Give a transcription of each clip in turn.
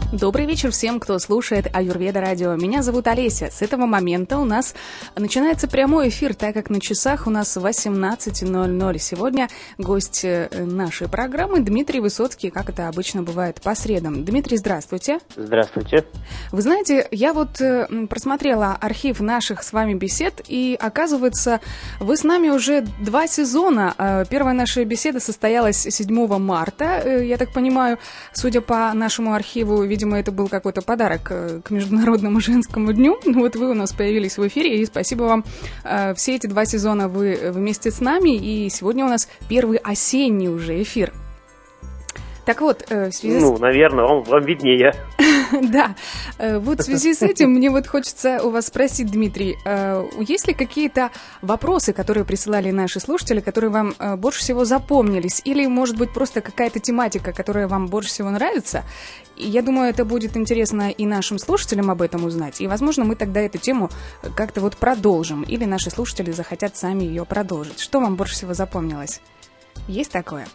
Добрый вечер всем, кто слушает Аюрведа радио. Меня зовут Олеся. С этого момента у нас начинается прямой эфир, так как на часах у нас 18:00. Сегодня гость нашей программы Дмитрий Высоцкий, как это обычно бывает по средам. Дмитрий, здравствуйте. Здравствуйте. Вы знаете, я вот просмотрела архив наших с вами бесед, и оказывается, вы с нами уже 2 сезона. Первая наша беседа состоялась 7 марта, я так понимаю, судя по нашему архиву, видимо, это был какой-то подарок к Международному женскому дню. Вот вы у нас появились в эфире, и спасибо вам. Все эти 2 сезона вы вместе с нами, и сегодня у нас первый осенний уже эфир. Так вот, в связи с... наверное, вам виднее. Да, вот в связи с этим мне вот хочется у вас спросить, Дмитрий, есть ли какие-то вопросы, которые присылали наши слушатели, которые вам больше всего запомнились? Или, может быть, просто какая-то тематика, которая вам больше всего нравится? И я думаю, это будет интересно и нашим слушателям об этом узнать. И, возможно, мы тогда эту тему как-то вот продолжим. Или наши слушатели захотят сами ее продолжить. Что вам больше всего запомнилось? Есть такое?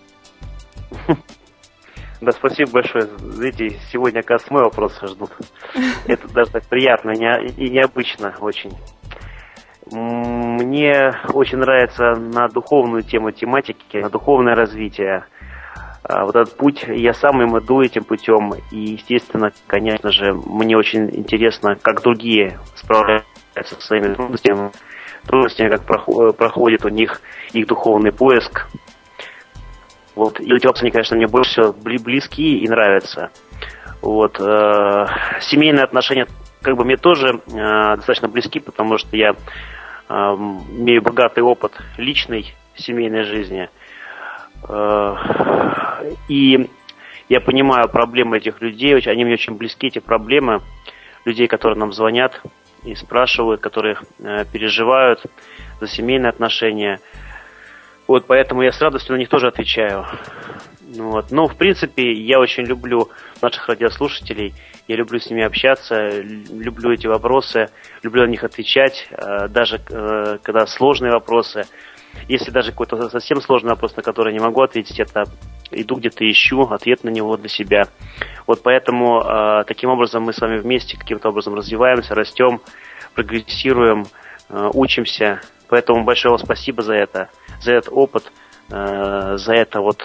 Да, спасибо большое. Видите, сегодня, оказывается, мой вопрос ждут. Это даже так приятно и необычно очень. Мне очень нравится на духовную тему тематики, на духовное развитие. Вот этот путь, я сам им иду этим путем. И, естественно, конечно же, мне очень интересно, как другие справляются со своими трудностями, как проходит у них их духовный поиск. Вот, и эти вопросы, они, конечно, мне больше всего близки и нравятся. Вот, семейные отношения, как бы, мне тоже достаточно близки, потому что я имею богатый опыт личной семейной жизни. И я понимаю проблемы этих людей, они мне очень близки, эти проблемы людей, которые нам звонят и спрашивают, которые переживают за семейные отношения. Вот, поэтому я с радостью на них тоже отвечаю. Вот. Но, в принципе, я очень люблю наших радиослушателей, я люблю с ними общаться, люблю эти вопросы, люблю на них отвечать, даже когда сложные вопросы. Если даже какой-то совсем сложный вопрос, на который не могу ответить, это иду где-то ищу ответ на него для себя. Вот поэтому таким образом мы с вами вместе каким-то образом развиваемся, растем, прогрессируем, учимся. Поэтому большое вам спасибо за это, за этот опыт, за это вот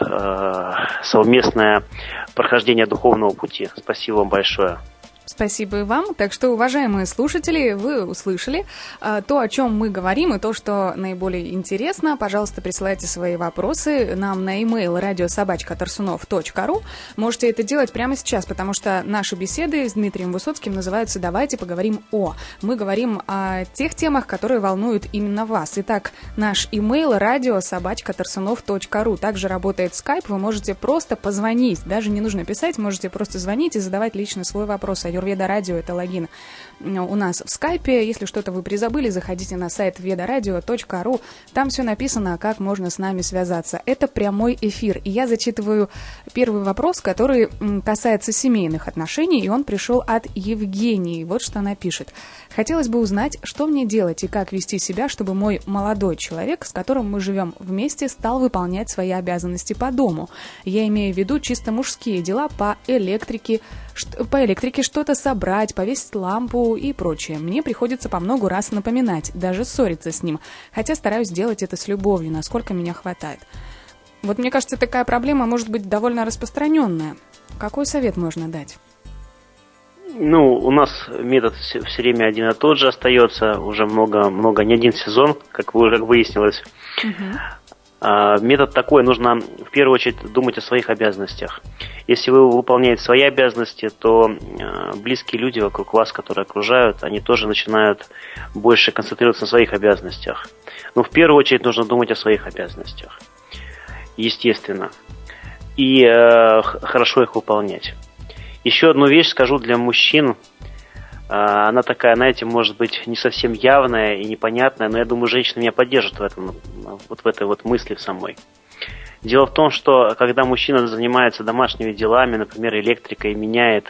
совместное прохождение духовного пути. Спасибо вам большое. Спасибо и вам. Так что, уважаемые слушатели, вы услышали то, о чем мы говорим, и то, что наиболее интересно. Пожалуйста, присылайте свои вопросы нам на e-mail radio@tarsunov.ru. Можете это делать прямо сейчас, потому что наши беседы с Дмитрием Высоцким называются «Давайте поговорим о». Мы говорим о тех темах, которые волнуют именно вас. Итак, наш e-mail radio@tarsunov.ru. Также работает Skype, вы можете просто позвонить. Даже не нужно писать, можете просто звонить и задавать лично свой вопрос. Аюрведа радио — это логин у нас в скайпе. Если что-то вы призабыли, заходите на сайт vedoradio.ru. Там все написано, как можно с нами связаться. Это прямой эфир. И я зачитываю первый вопрос, который касается семейных отношений, и он пришел от Евгении. Вот что она пишет. Хотелось бы узнать, что мне делать и как вести себя, чтобы мой молодой человек, с которым мы живем вместе, стал выполнять свои обязанности по дому. Я имею в виду чисто мужские дела по электрике, что-то собрать, повесить лампу и прочее. Мне приходится по много раз напоминать, даже ссориться с ним, хотя стараюсь делать это с любовью, насколько меня хватает. Вот мне кажется, такая проблема может быть довольно распространенная. Какой совет можно дать? У нас метод все время один и тот же остается, уже много, не один сезон, как выяснилось. Метод такой, нужно в первую очередь думать о своих обязанностях. Если вы выполняете свои обязанности, то близкие люди вокруг вас, которые окружают, они тоже начинают больше концентрироваться на своих обязанностях. Но в первую очередь нужно думать о своих обязанностях, естественно, и хорошо их выполнять. Еще одну вещь скажу для мужчин. Она такая, знаете, может быть, не совсем явная и непонятная, но я думаю, женщины меня поддержат в этом, вот в этой вот мысли самой. Дело в том, что когда мужчина занимается домашними делами, например, электрикой, меняет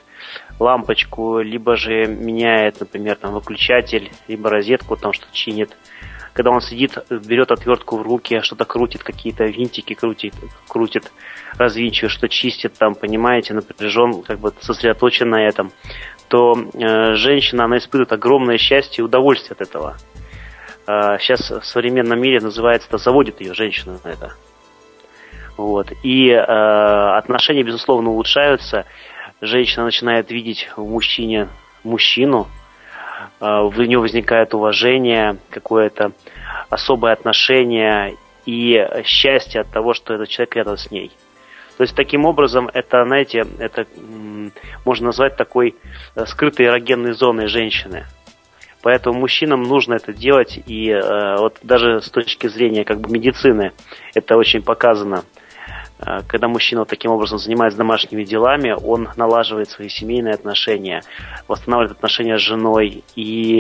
лампочку, либо же меняет, например, выключатель, либо розетку, что-то чинит, когда он сидит, берет отвертку в руки, что-то крутит, какие-то винтики крутит, развинчивает, что чистит там, понимаете, напряжен, как бы сосредоточен на этом, то женщина, она испытывает огромное счастье и удовольствие от этого. Сейчас в современном мире называется, это заводит ее женщину на это. Вот. И отношения, безусловно, улучшаются. Женщина начинает видеть в мужчине мужчину, в нее возникает уважение, какое-то особое отношение и счастье от того, что этот человек рядом с ней. То есть, таким образом, это, знаете, это можно назвать такой скрытой эрогенной зоной женщины. Поэтому мужчинам нужно это делать, и вот даже с точки зрения как бы медицины это очень показано. Когда мужчина вот таким образом занимается домашними делами, он налаживает свои семейные отношения, восстанавливает отношения с женой, и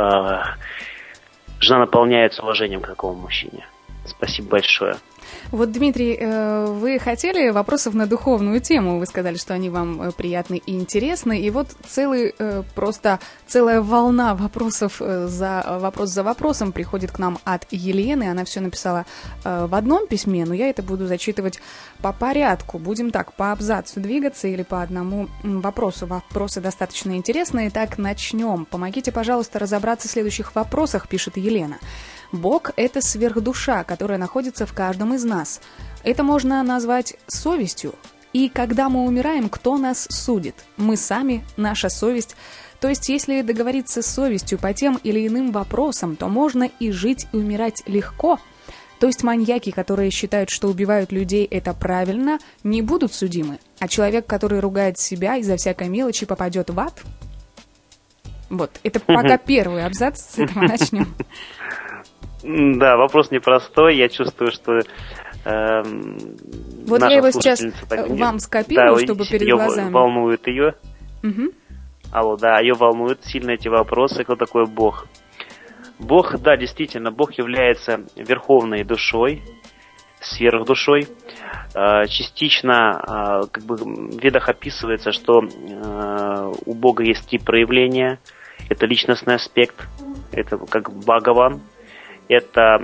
жена наполняется уважением к такому мужчине. Спасибо большое. Вот, Дмитрий, вы хотели вопросов на духовную тему, вы сказали, что они вам приятны и интересны, и вот целая волна вопросов вопрос за вопросом приходит к нам от Елены, она все написала в одном письме, но я это буду зачитывать по порядку, будем так, по абзацу двигаться или по одному вопросу, вопросы достаточно интересные, так начнем. Помогите, пожалуйста, разобраться в следующих вопросах, пишет Елена. Бог – это сверхдуша, которая находится в каждом из нас. Это можно назвать совестью. И когда мы умираем, кто нас судит? Мы сами, наша совесть. То есть, если договориться с совестью по тем или иным вопросам, то можно и жить, и умирать легко. То есть маньяки, которые считают, что убивают людей, это правильно, не будут судимы. А человек, который ругает себя из-за всякой мелочи, попадет в ад? Вот, это пока первый абзац, с этого начнем. Да, вопрос непростой. Я чувствую, что вот я его сейчас вам скопирую, чтобы перед глазами. Волнует ее. Угу. Алло, да, ее волнуют сильно эти вопросы. Кто такой Бог? Бог, да, действительно, Бог является верховной душой, сверхдушой. Частично, как бы в ведах описывается, что у Бога есть 3 проявления. Это личностный аспект, это как Бхагаван. Это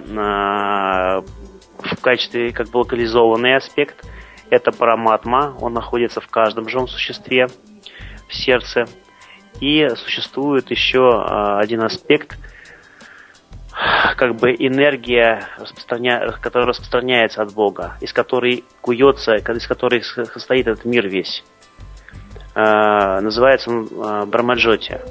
в качестве как бы локализованный аспект. Это Параматма, он находится в каждом живом существе, в сердце. И существует еще один аспект, как бы энергия, которая распространяется от Бога, из которой куется, из которой состоит этот мир весь. Называется он Брамаджоти.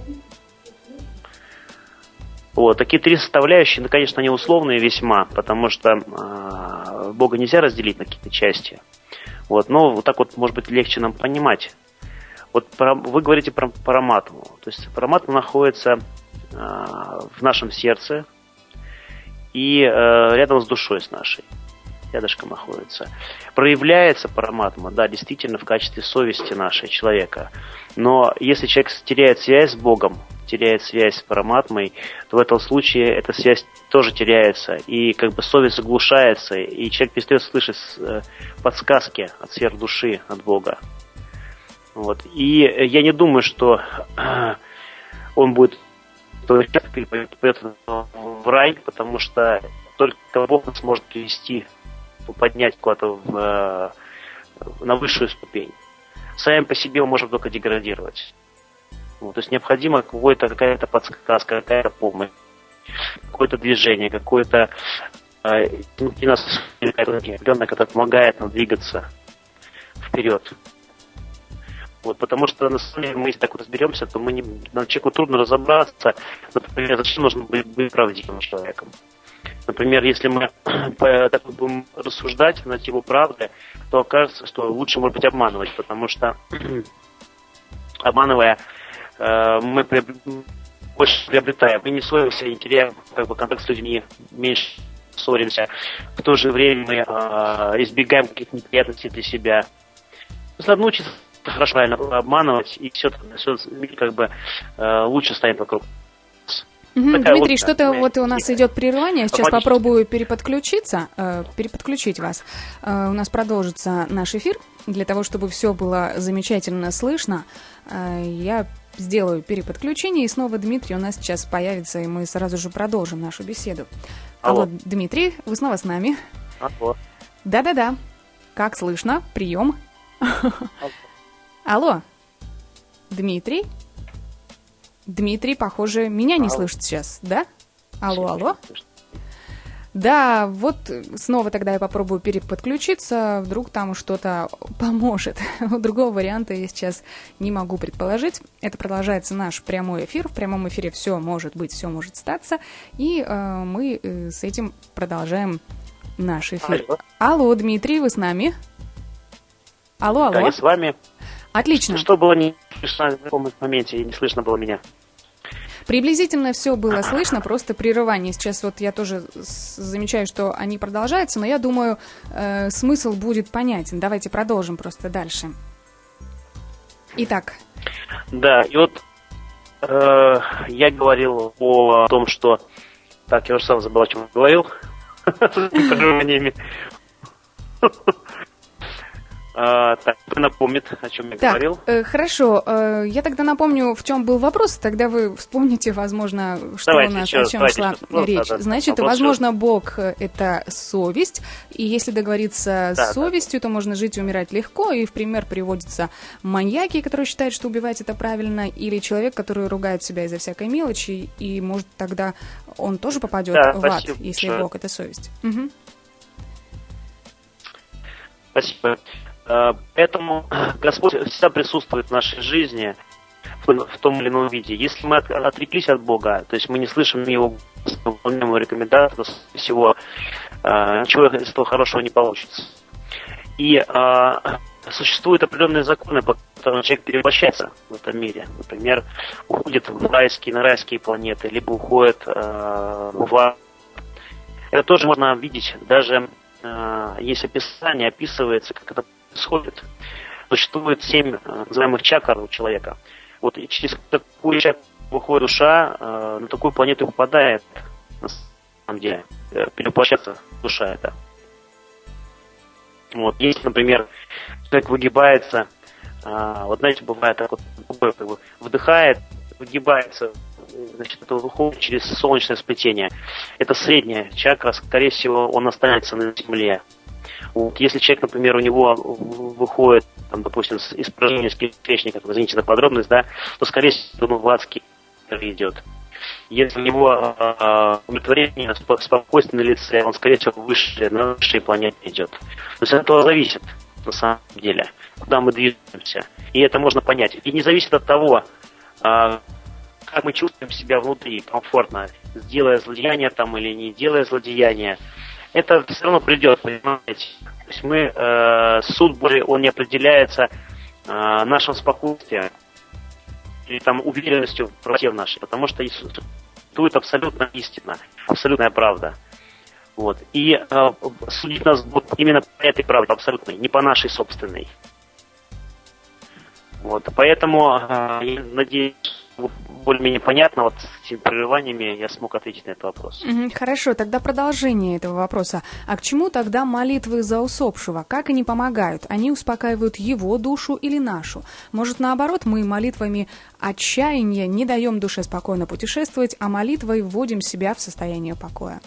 Вот, такие 3 составляющие, ну, конечно, они условные весьма, потому что Бога нельзя разделить на какие-то части. Вот, но вот так вот, может быть, легче нам понимать. Вот вы говорите про Параматму. То есть Параматма находится в нашем сердце и рядом с душой с нашей. Рядышком находится. Проявляется Параматма, да, действительно, в качестве совести нашей человека. Но если человек теряет связь с Богом, теряет связь с Параматмой, то в этом случае эта связь тоже теряется, и как бы совесть заглушается, и человек перестает слышать подсказки от сфер души, от Бога. Вот. И я не думаю, что он будет пойдет в рай, потому что только Бог нас может привести, поднять куда-то на высшую ступень. Сами по себе мы можем только деградировать. Вот, то есть необходима какая-то подсказка, какая-то помощь, какое-то движение, какое-то внутри нас определенное, которое помогает нам двигаться вперед. Вот, потому что на самом деле мы, если так разберемся, то человеку трудно разобраться, например, зачем нужно быть правдивым человеком. Например, если мы так будем рассуждать на тему правды, то окажется, что лучше, может быть, обманывать, потому что обманывая, мы больше приобретаем. Мы не ссоримся, не теряем как бы контакт с людьми, меньше ссоримся. В то же время мы избегаем каких-то неприятностей для себя. Если научиться хорошо, правильно обманывать, и все как бы лучше станет вокруг. Дмитрий, что-то вот у нас идет прерывание. Сейчас попробую переподключить вас. У нас продолжится наш эфир. Для того, чтобы все было замечательно слышно, я сделаю переподключение, и снова Дмитрий у нас сейчас появится, и мы сразу же продолжим нашу беседу. Алло, Дмитрий, вы снова с нами? Алло. Да-да-да. Как слышно? Прием. Алло. Дмитрий? Дмитрий, похоже, меня не слышит сейчас, да? Алло. Да, вот снова тогда я попробую переподключиться, вдруг там что-то поможет. Другого варианта я сейчас не могу предположить. Это продолжается наш прямой эфир. В прямом эфире все может быть, все может статься. И мы с этим продолжаем наш эфир. Алло, Дмитрий, вы с нами? Алло. Да, я с вами. Отлично. Что было не слышно в каком моменте, и не слышно было меня? Приблизительно все было слышно, просто прерывание. Сейчас вот я тоже замечаю, что они продолжаются, но я думаю, смысл будет понятен. Давайте продолжим просто дальше. Итак. Да, и вот я говорил о том, что... Так, я уже сам забыл, о чем я говорил. С прерываниями. Так, кто напомнит, о чем я говорил? Хорошо, я тогда напомню, в чем был вопрос, тогда вы вспомните, возможно, что у нас, о чем шла речь. Значит, возможно, Бог — это совесть, и если договориться с совестью, то можно жить и умирать легко, и в пример приводятся маньяки, которые считают, что убивать это правильно, или человек, который ругает себя из-за всякой мелочи, и, может, тогда он тоже попадет в ад, если Бог — это совесть. Угу. Спасибо. Поэтому Господь всегда присутствует в нашей жизни в том или ином виде. Если мы отреклись от Бога, то есть мы не слышим Его, выполняем Его рекомендации, то всего ничего из этого хорошего не получится. И существуют определенные законы, по которым человек перевоплощается в этом мире. Например, уходит на райские планеты, либо уходит в ад. Это тоже можно видеть, даже есть описание, описывается, как это происходит. Существует 7 называемых чакр у человека. Вот и через такую чакру выходит душа, на такую планету попадает, на самом деле, перевоплощается душа эта. Вот, есть, например, человек выгибается, вот знаете, бывает так вот, как бы вдыхает, выгибается, значит, это выходит через солнечное сплетение. Это средняя чакра, скорее всего, он останется на Земле. Вот, если человек, например, у него выходит, там, допустим, испражнение с кишечника, извините за подробность, да, то, скорее всего, он в адский идет. Если у него удовлетворение, спокойствие на лице, он, скорее всего, на высшей планете идет. То есть от этого зависит, на самом деле, куда мы движемся. И это можно понять. И не зависит от того, как мы чувствуем себя внутри, комфортно, делая злодеяние там или не делая злодеяния. Это все равно придет, понимаете. То есть мы, суд Божий, он не определяется нашим спокойствием или там уверенностью в правоте нашей, потому что существует абсолютная истина, абсолютная правда. Вот. И судить нас будут именно по этой правде абсолютной, не по нашей собственной. Вот. Поэтому я надеюсь, более-менее понятно, вот с этими прерываниями я смог ответить на этот вопрос. Хорошо, тогда продолжение этого вопроса. А к чему тогда молитвы за усопшего? Как они помогают? Они успокаивают его душу или нашу? Может, наоборот, мы молитвами отчаяния не даем душе спокойно путешествовать, а молитвой вводим себя в состояние покоя?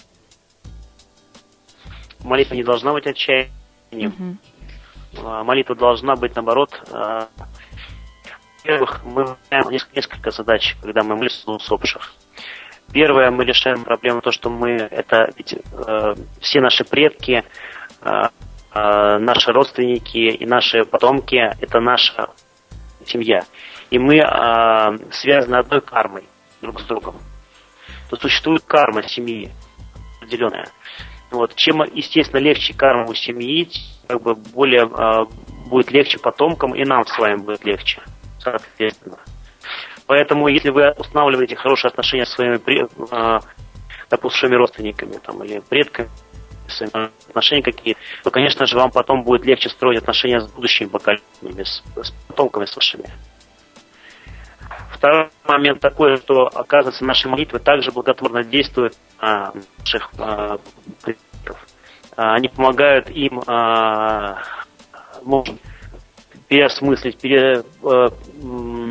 Молитва не должна быть отчаянием. Молитва должна быть, наоборот... Во-первых, мы решаем несколько задач, когда мы молимся за усопших. Первое, мы решаем проблему то, что все наши предки, наши родственники и наши потомки – это наша семья. И мы связаны одной кармой друг с другом. То существует карма семьи определенная. Вот. Чем, естественно, легче карму у семьи, как бы более будет легче потомкам, и нам с вами будет легче. Соответственно. Поэтому, если вы устанавливаете хорошие отношения с своими допустимыми родственниками там, или предками, отношения какие, то, конечно же, вам потом будет легче строить отношения с будущими поколениями, с потомками с вашими. Второй момент такой, что, оказывается, наши молитвы также благотворно действуют на наших предков. Они помогают им переосмыслить,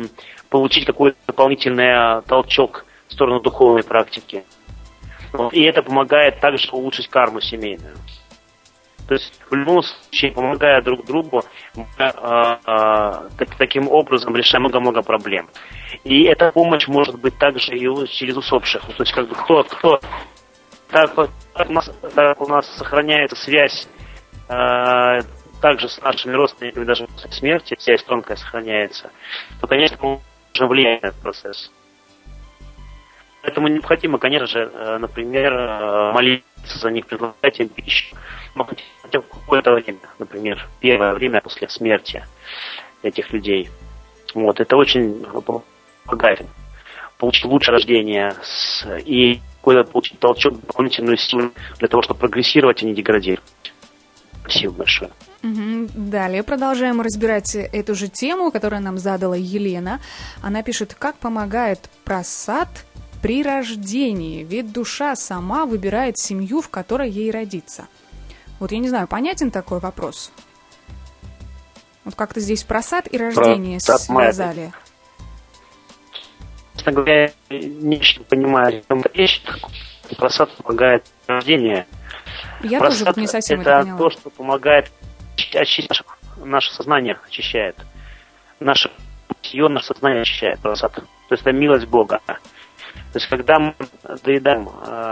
получить какой-то дополнительный толчок в сторону духовной практики. Вот. И это помогает также улучшить карму семейную. То есть в любом случае, помогая друг другу, мы таким образом решаем много-много проблем. И эта помощь может быть также и через усопших. То есть как бы так у нас сохраняется связь также с нашими родственниками, даже после смерти, связь тонкая сохраняется, то, конечно, мы можем влиять на этот процесс. Поэтому необходимо, конечно же, например, молиться за них, предлагать им пищу. Но хотя бы какое-то время, например, первое время после смерти этих людей. Вот, это очень помогает получить лучшее рождение и какой-то получить толчок, дополнительную силу для того, чтобы прогрессировать и не деградировать. Спасибо большое. Далее продолжаем разбирать эту же тему, которую нам задала Елена. Она пишет, как помогает прасад при рождении, ведь душа сама выбирает семью, в которой ей родиться. Вот я не знаю, понятен такой вопрос? Вот как-то здесь прасад и рождение связали. Честно говоря, не очень понимаю, о чем речь. Прасад помогает при рождении. Я тоже вот не совсем это поняла. Это то, что помогает очистить наше сознание, очищает. Наше сознание очищает прасад. То есть это милость Бога. То есть, когда мы доедаем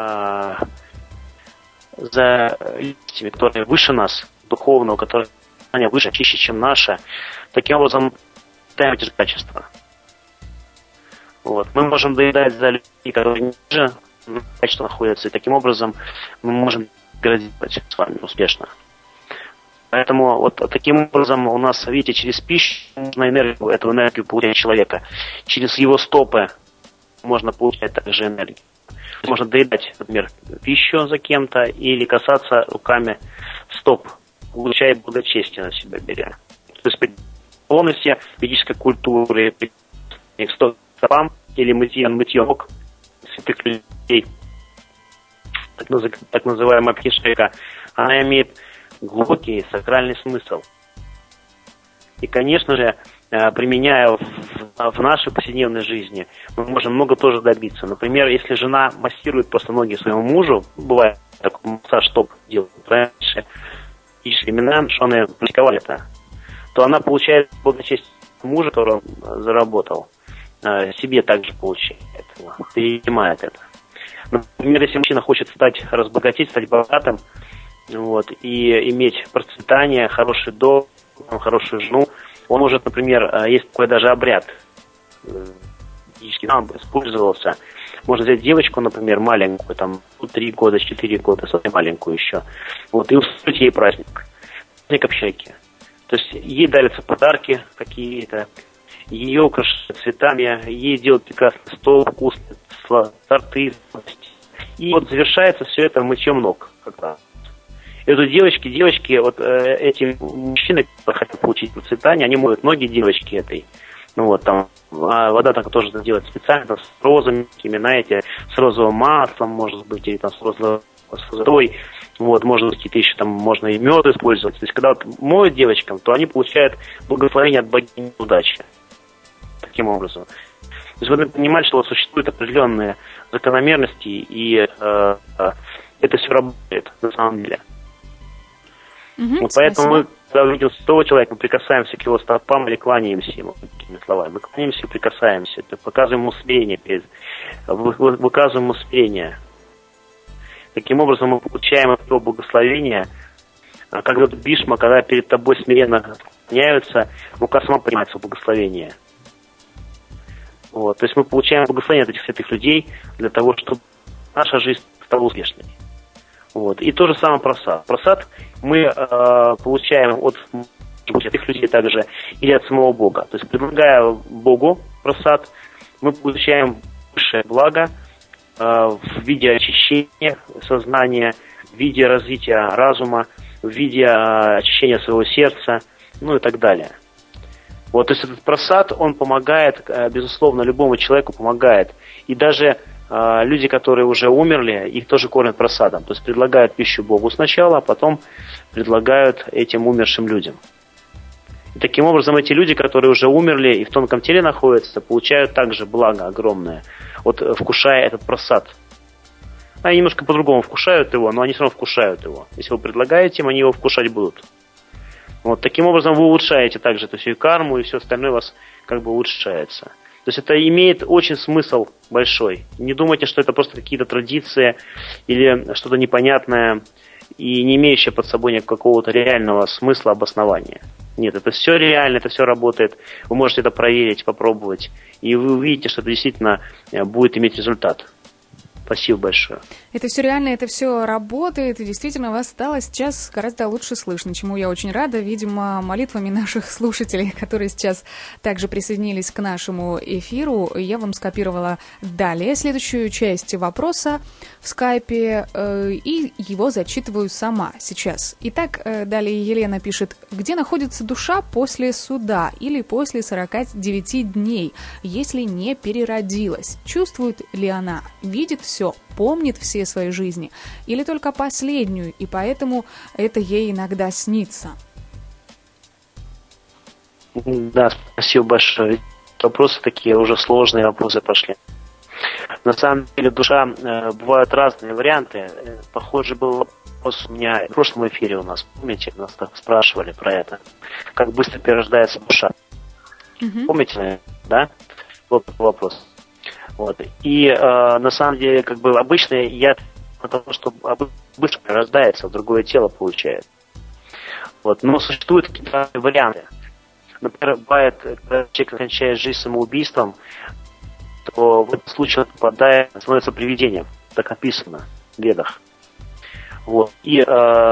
за личностями, которые выше нас, духовного, которые выше, чище, чем наше, таким образом даем эти же качества. Вот. Мы можем доедать за людей, которые ниже качества находятся, и таким образом мы можем градировать с вами успешно. Поэтому вот таким образом у нас, видите, через пищу можно эту энергию получать человека. Через его стопы можно получать также энергию. Можно доедать, например, пищу за кем-то или касаться руками стоп, получая благочестие на себя беря. То есть полностью ведической культуры, к стопам или мытьем ног святых людей, так называемая пхишека, она имеет глубокий сакральный смысл. И, конечно же, применяя в нашей повседневной жизни, мы можем много тоже добиться. Например, если жена массирует просто ноги своему мужу, бывает такой массаж стоп делает раньше, и времена жены практиковали это, то она получает благочестие мужа, который он заработал, себе также получает, перенимает это. Например, если мужчина хочет разбогатеть, стать богатым, вот, и иметь процветание, хороший дом, хорошую жену, он может, например, есть такой даже обряд, там использовался. Можно взять девочку, например, маленькую, там, 3 года, 4 года, совсем маленькую еще, вот, и устроить ей праздник общайки. То есть ей дарятся подарки какие-то, ее украшают цветами, ей делают прекрасный стол, вкусные торты. И вот завершается все это мытьем ног, как раз. И вот девочки, вот эти мужчины, которые хотят получить процветание, они моют ноги девочки этой. Ну вот там, вода так тоже делать специально, с розами, знаете, с розовым маслом, может быть, или там с розовой водой. Вот, может быть, какие-то еще там можно и мед использовать. То есть, когда вот моют девочкам, то они получают благословение от богини удачи. Таким образом. То есть вы должны понимать, что вот существуют определенные закономерности, и это все работает на самом деле. Вот поэтому мы, когда видим святого человека, мы прикасаемся к его стопам или кланяемся ему, такими словами. Мы кланяемся и прикасаемся, показываем ему смирение, выказываем ему смирение. Таким образом мы получаем от его благословения. Когда Бишма, когда перед тобой смиренно склоняются, рука сама принимается в благословение. Вот. То есть мы получаем благословение от этих святых людей для того, чтобы наша жизнь стала успешной. Вот. И то же самое прасад. Прасад мы получаем от святых людей также или от самого Бога. То есть предлагая Богу прасад, мы получаем высшее благо в виде очищения сознания, в виде развития разума, в виде очищения своего сердца, ну и так далее. Вот, то есть этот прасад, он помогает, безусловно, любому человеку помогает. И даже люди, которые уже умерли, их тоже кормят прасадом. То есть предлагают пищу Богу сначала, а потом предлагают этим умершим людям. И таким образом эти люди, которые уже умерли и в тонком теле находятся, получают также благо огромное, вот вкушая этот просад. Они немножко по-другому вкушают его, но они все равно вкушают его. Если вы предлагаете им, они его вкушать будут. Вот таким образом вы улучшаете также эту всю карму, и все остальное у вас как бы улучшается. То есть это имеет очень смысл большой. Не думайте, что это просто какие-то традиции или что-то непонятное и не имеющее под собой какого-то реального смысла, обоснования. Нет, это все реально, это все работает. Вы можете это проверить, попробовать, и вы увидите, что это действительно будет иметь результат. Спасибо большое. Это все реально, это все работает, и действительно вас стало сейчас гораздо лучше слышно, чему я очень рада. Видимо, молитвами наших слушателей, которые сейчас также присоединились к нашему эфиру, я вам скопировала далее следующую часть вопроса в скайпе, и его зачитываю сама сейчас. Итак, далее Елена пишет: где находится душа после суда или после 49 дней, если не переродилась? Чувствует ли она? Видит все? Помнит все свои жизни, или только последнюю, и поэтому это ей иногда снится? Да, спасибо большое. Вопросы такие уже сложные вопросы пошли. На самом деле душа, бывают разные варианты. Похоже был вопрос у меня в прошлом эфире у нас, помните, нас спрашивали про это, как быстро перерождается душа. Помните, да? Вот вопрос. Вот. И на самом деле, как бы обычно я потому что быстро рождается, в другое тело получает. Вот. Но существуют какие-то варианты. Например, бывает, когда человек кончает жизнь самоубийством, то в этом случае он попадает, становится привидением. Так описано в Ведах. Вот. И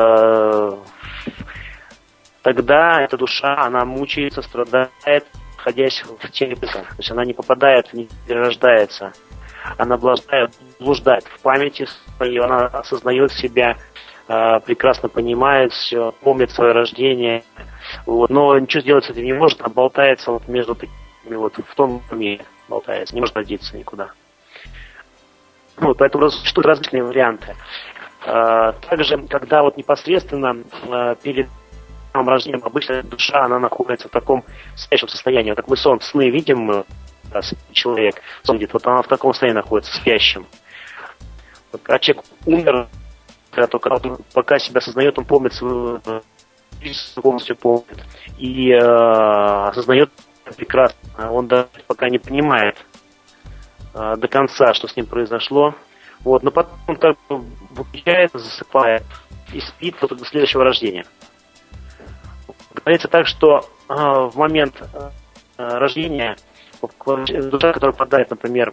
тогда эта душа, она мучается, страдает, находясь в теле быка. То есть она не попадает, не перерождается. Она блуждает в памяти своей, она осознает себя, прекрасно понимает все, помнит свое рождение. Вот. Но ничего сделать с этим не может, она болтается вот между такими вот, в том мире болтается, не может родиться никуда. Вот, поэтому существуют различные варианты. Также, когда вот непосредственно перед рождением обычно душа, она находится в таком спящем состоянии. Вот как мы сны видим, человек сон видит, вот она в таком состоянии находится, спящим. Вот, когда человек умер, пока себя осознает, он помнит свою жизнь, полностью помнит. И осознает прекрасно. Он даже пока не понимает до конца, что с ним произошло. Вот, но потом он как бы выключается, засыпает и спит до следующего рождения. Говорится так, что в момент рождения душа, которая попадает, например,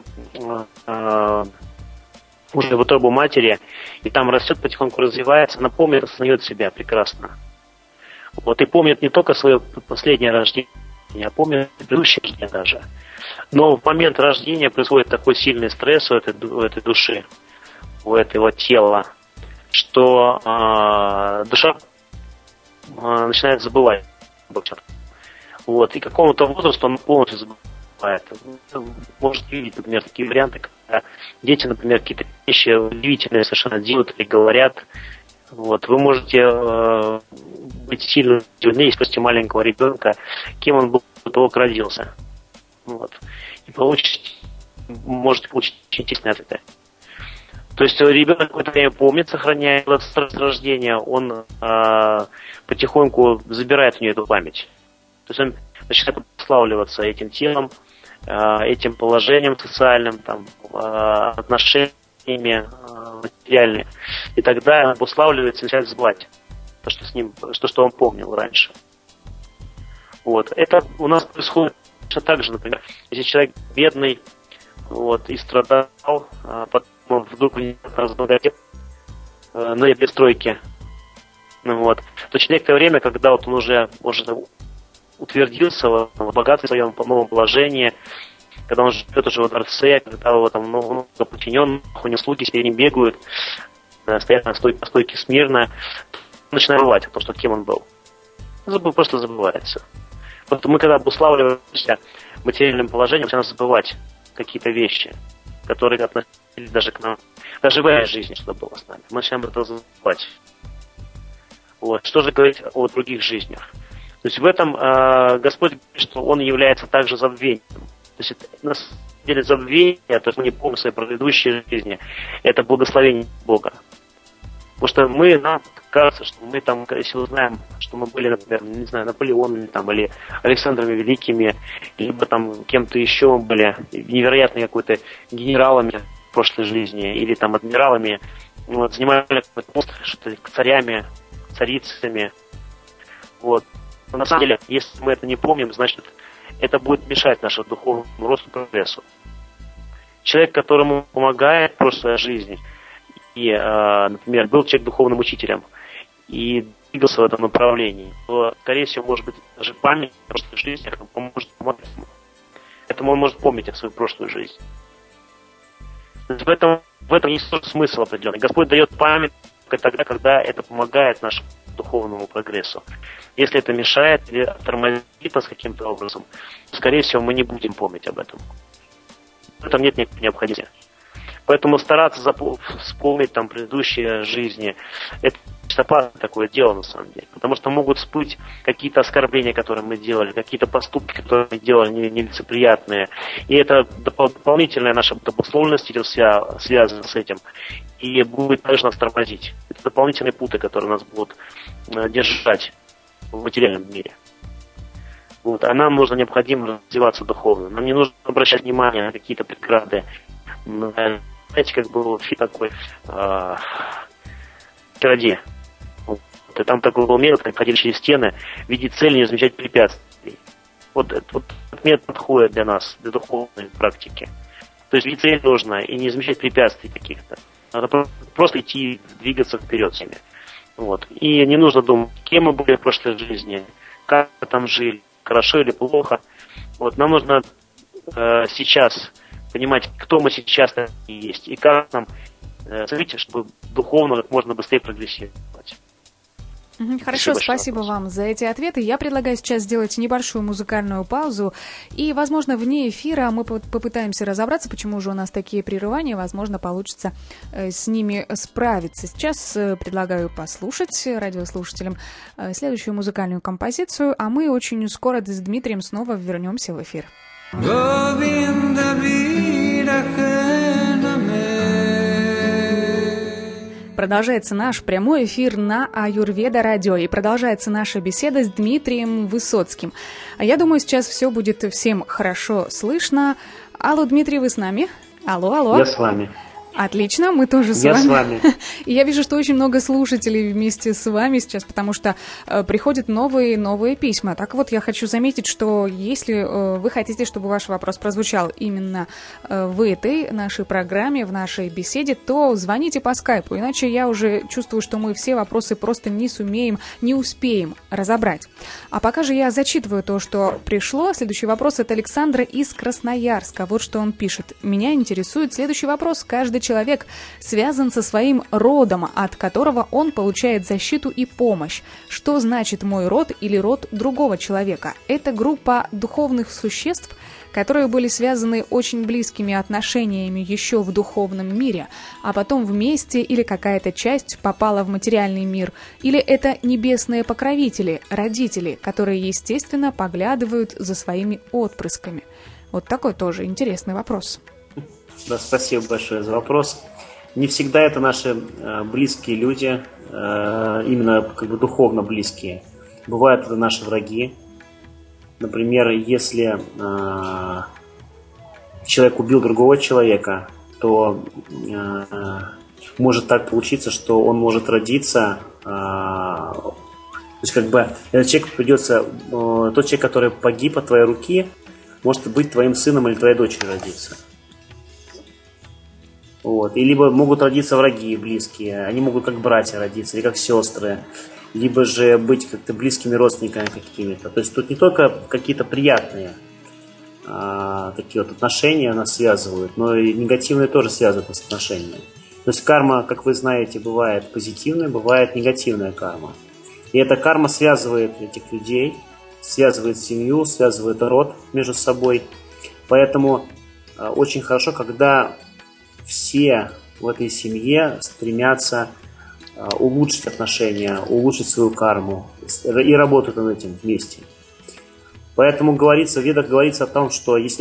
уже в утробу матери, и там растет, потихоньку развивается, она помнит, осознает себя прекрасно. Вот, и помнит не только свое последнее рождение, а помнит предыдущее рождение даже. Но в момент рождения происходит такой сильный стресс у этой души, у этого тела, что душа начинает забывать. Вот, и к какому-то возрасту он полностью забывает. Можете видеть, например, такие варианты, когда дети, например, какие-то вещи удивительные совершенно делают или говорят. Вот, вы можете быть сильно удивлены, если спросите маленького ребенка, кем он был до того, как родился. Вот. И можете получить очень интересные ответы. То есть ребенок какое-то время помнит, сохраняет этот рождения, он потихоньку забирает у нее эту память. То есть он начинает прославливаться этим телом, этим положением социальным, там, отношениями материальными. И тогда он обуславливается и начинает забывать то, что с ним, что он помнил раньше. Вот. Это у нас происходит так же, например, если человек бедный, вот, и страдал, потом вдруг разбогател на перестройке, вот, то через некоторое время, когда вот он уже утвердился в богатстве своем, по новому положении, когда он живет уже во дворце, когда его там много подчиненных, у него слуги все ним бегают, стоят на стойке смирно, он начинает забывать о том, что кем он был. Просто забывается. Вот мы когда обуславливаемся материальным положением, начинаем забывать какие-то вещи, которые относились даже к нам, даже в этой жизни, что было с нами. Мы начинаем это забывать. Вот. Что же говорить о других жизнях? То есть в этом Господь говорит, что Он является также забвением. То есть это, на самом деле забвение, то есть мы не помним своей предыдущей жизни, это благословение Бога. Потому что нам кажется, что мы там, если узнаем, что мы были, например, не знаю, Наполеонами там, или Александрами Великими, либо там кем-то еще были, невероятно какой-то генералами в прошлой жизни, или там адмиралами, вот, занимали какой-то пост, что-то царями, царицами. Вот. Но на самом деле, если мы это не помним, значит, это будет мешать нашему духовному росту и прогрессу. Человек, которому помогает в прошлой жизни, и, например, был человек духовным учителем и двигался в этом направлении, то, скорее всего, может быть, даже память о прошлой жизни поможет помогать ему. Поэтому он может помнить о свою прошлую жизнь. То есть в этом есть тоже смысл определенный. Господь дает память только тогда, когда это помогает нашему духовному прогрессу. Если это мешает или тормозит нас каким-то образом, то, скорее всего, мы не будем помнить об этом. В этом нет никакой необходимости. Поэтому стараться вспомнить там предыдущие жизни, это опасное такое дело на самом деле. Потому что могут всплыть какие-то оскорбления, которые мы делали, какие-то поступки, которые мы делали нелицеприятные. И это дополнительная наша обусловленность идет связана с этим. И будет также нас тормозить. Это дополнительные путы, которые нас будут держать в материальном мире. Вот. А нам необходимо развиваться духовно. Нам не нужно обращать внимание на какие-то преграды. Знаете, как был фильм такой «Кради». Вот. И там такой был метод, как ходили через стены, видеть цель, не замечать препятствий. Вот этот метод подходит для нас, для духовной практики. То есть видеть цель нужно и не замечать препятствий каких-то. Надо просто идти, двигаться вперед с ними. Вот. И не нужно думать, кем мы были в прошлой жизни, как мы там жили, хорошо или плохо. Вот. Нам нужно сейчас понимать, кто мы сейчас есть, и как нам смотрите, чтобы духовно как можно быстрее прогрессировать. Хорошо, спасибо вам за эти ответы. Я предлагаю сейчас сделать небольшую музыкальную паузу, и, возможно, вне эфира мы попытаемся разобраться, почему же у нас такие прерывания, возможно, получится с ними справиться. Сейчас предлагаю послушать радиослушателям следующую музыкальную композицию, а мы очень скоро с Дмитрием снова вернемся в эфир. Продолжается наш прямой эфир на Аюрведа радио, и продолжается наша беседа с Дмитрием Высоцким. А я думаю, сейчас все будет всем хорошо слышно. Алло, Дмитрий, вы с нами? Алло. Я с вами. Отлично, мы тоже с вами. Я с вами. И я вижу, что очень много слушателей вместе с вами сейчас, потому что приходят новые письма. Так вот, я хочу заметить, что если вы хотите, чтобы ваш вопрос прозвучал именно в этой нашей программе, в нашей беседе, то звоните по скайпу, иначе я уже чувствую, что мы все вопросы просто не успеем разобрать. А пока же я зачитываю то, что пришло. Следующий вопрос от Александра из Красноярска. Вот что он пишет. Меня интересует следующий вопрос. Каждый человек связан со своим родом, от которого он получает защиту и помощь. Что значит мой род или род другого человека? Это группа духовных существ, которые были связаны очень близкими отношениями еще в духовном мире, а потом вместе или какая-то часть попала в материальный мир, или это небесные покровители, родители, которые, естественно, поглядывают за своими отпрысками. Вот такой тоже интересный вопрос. Да, спасибо большое за вопрос. Не всегда это наши близкие люди, именно как бы духовно близкие. Бывают это наши враги. Например, если человек убил другого человека, то может так получиться, что он может родиться. То есть как бы этот человек придется, тот человек, который погиб от твоей руки, может быть твоим сыном или твоей дочерью родиться. Вот. И либо могут родиться враги близкие, они могут как братья родиться, или как сестры, либо же быть как-то близкими родственниками какими-то. То есть тут не только какие-то приятные такие вот отношения нас связывают, но и негативные тоже связывают нас отношениями. То есть карма, как вы знаете, бывает позитивная, бывает негативная карма. И эта карма связывает этих людей, связывает семью, связывает род между собой. Поэтому очень хорошо, когда все в этой семье стремятся улучшить отношения, улучшить свою карму и работают над этим вместе. Поэтому в Ведах говорится о том, что если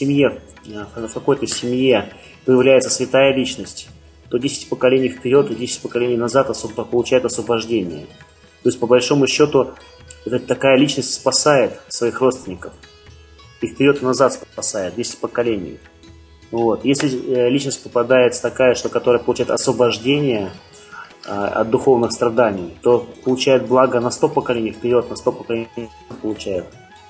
в какой-то семье появляется святая личность, то 10 поколений вперед и 10 поколений назад получает освобождение. То есть, по большому счету, такая личность спасает своих родственников. И вперед и назад спасает 10 поколений. Вот. Если личность попадается такая, которая получает освобождение от духовных страданий, то получает благо на 100 поколений вперед, на 100 поколений получает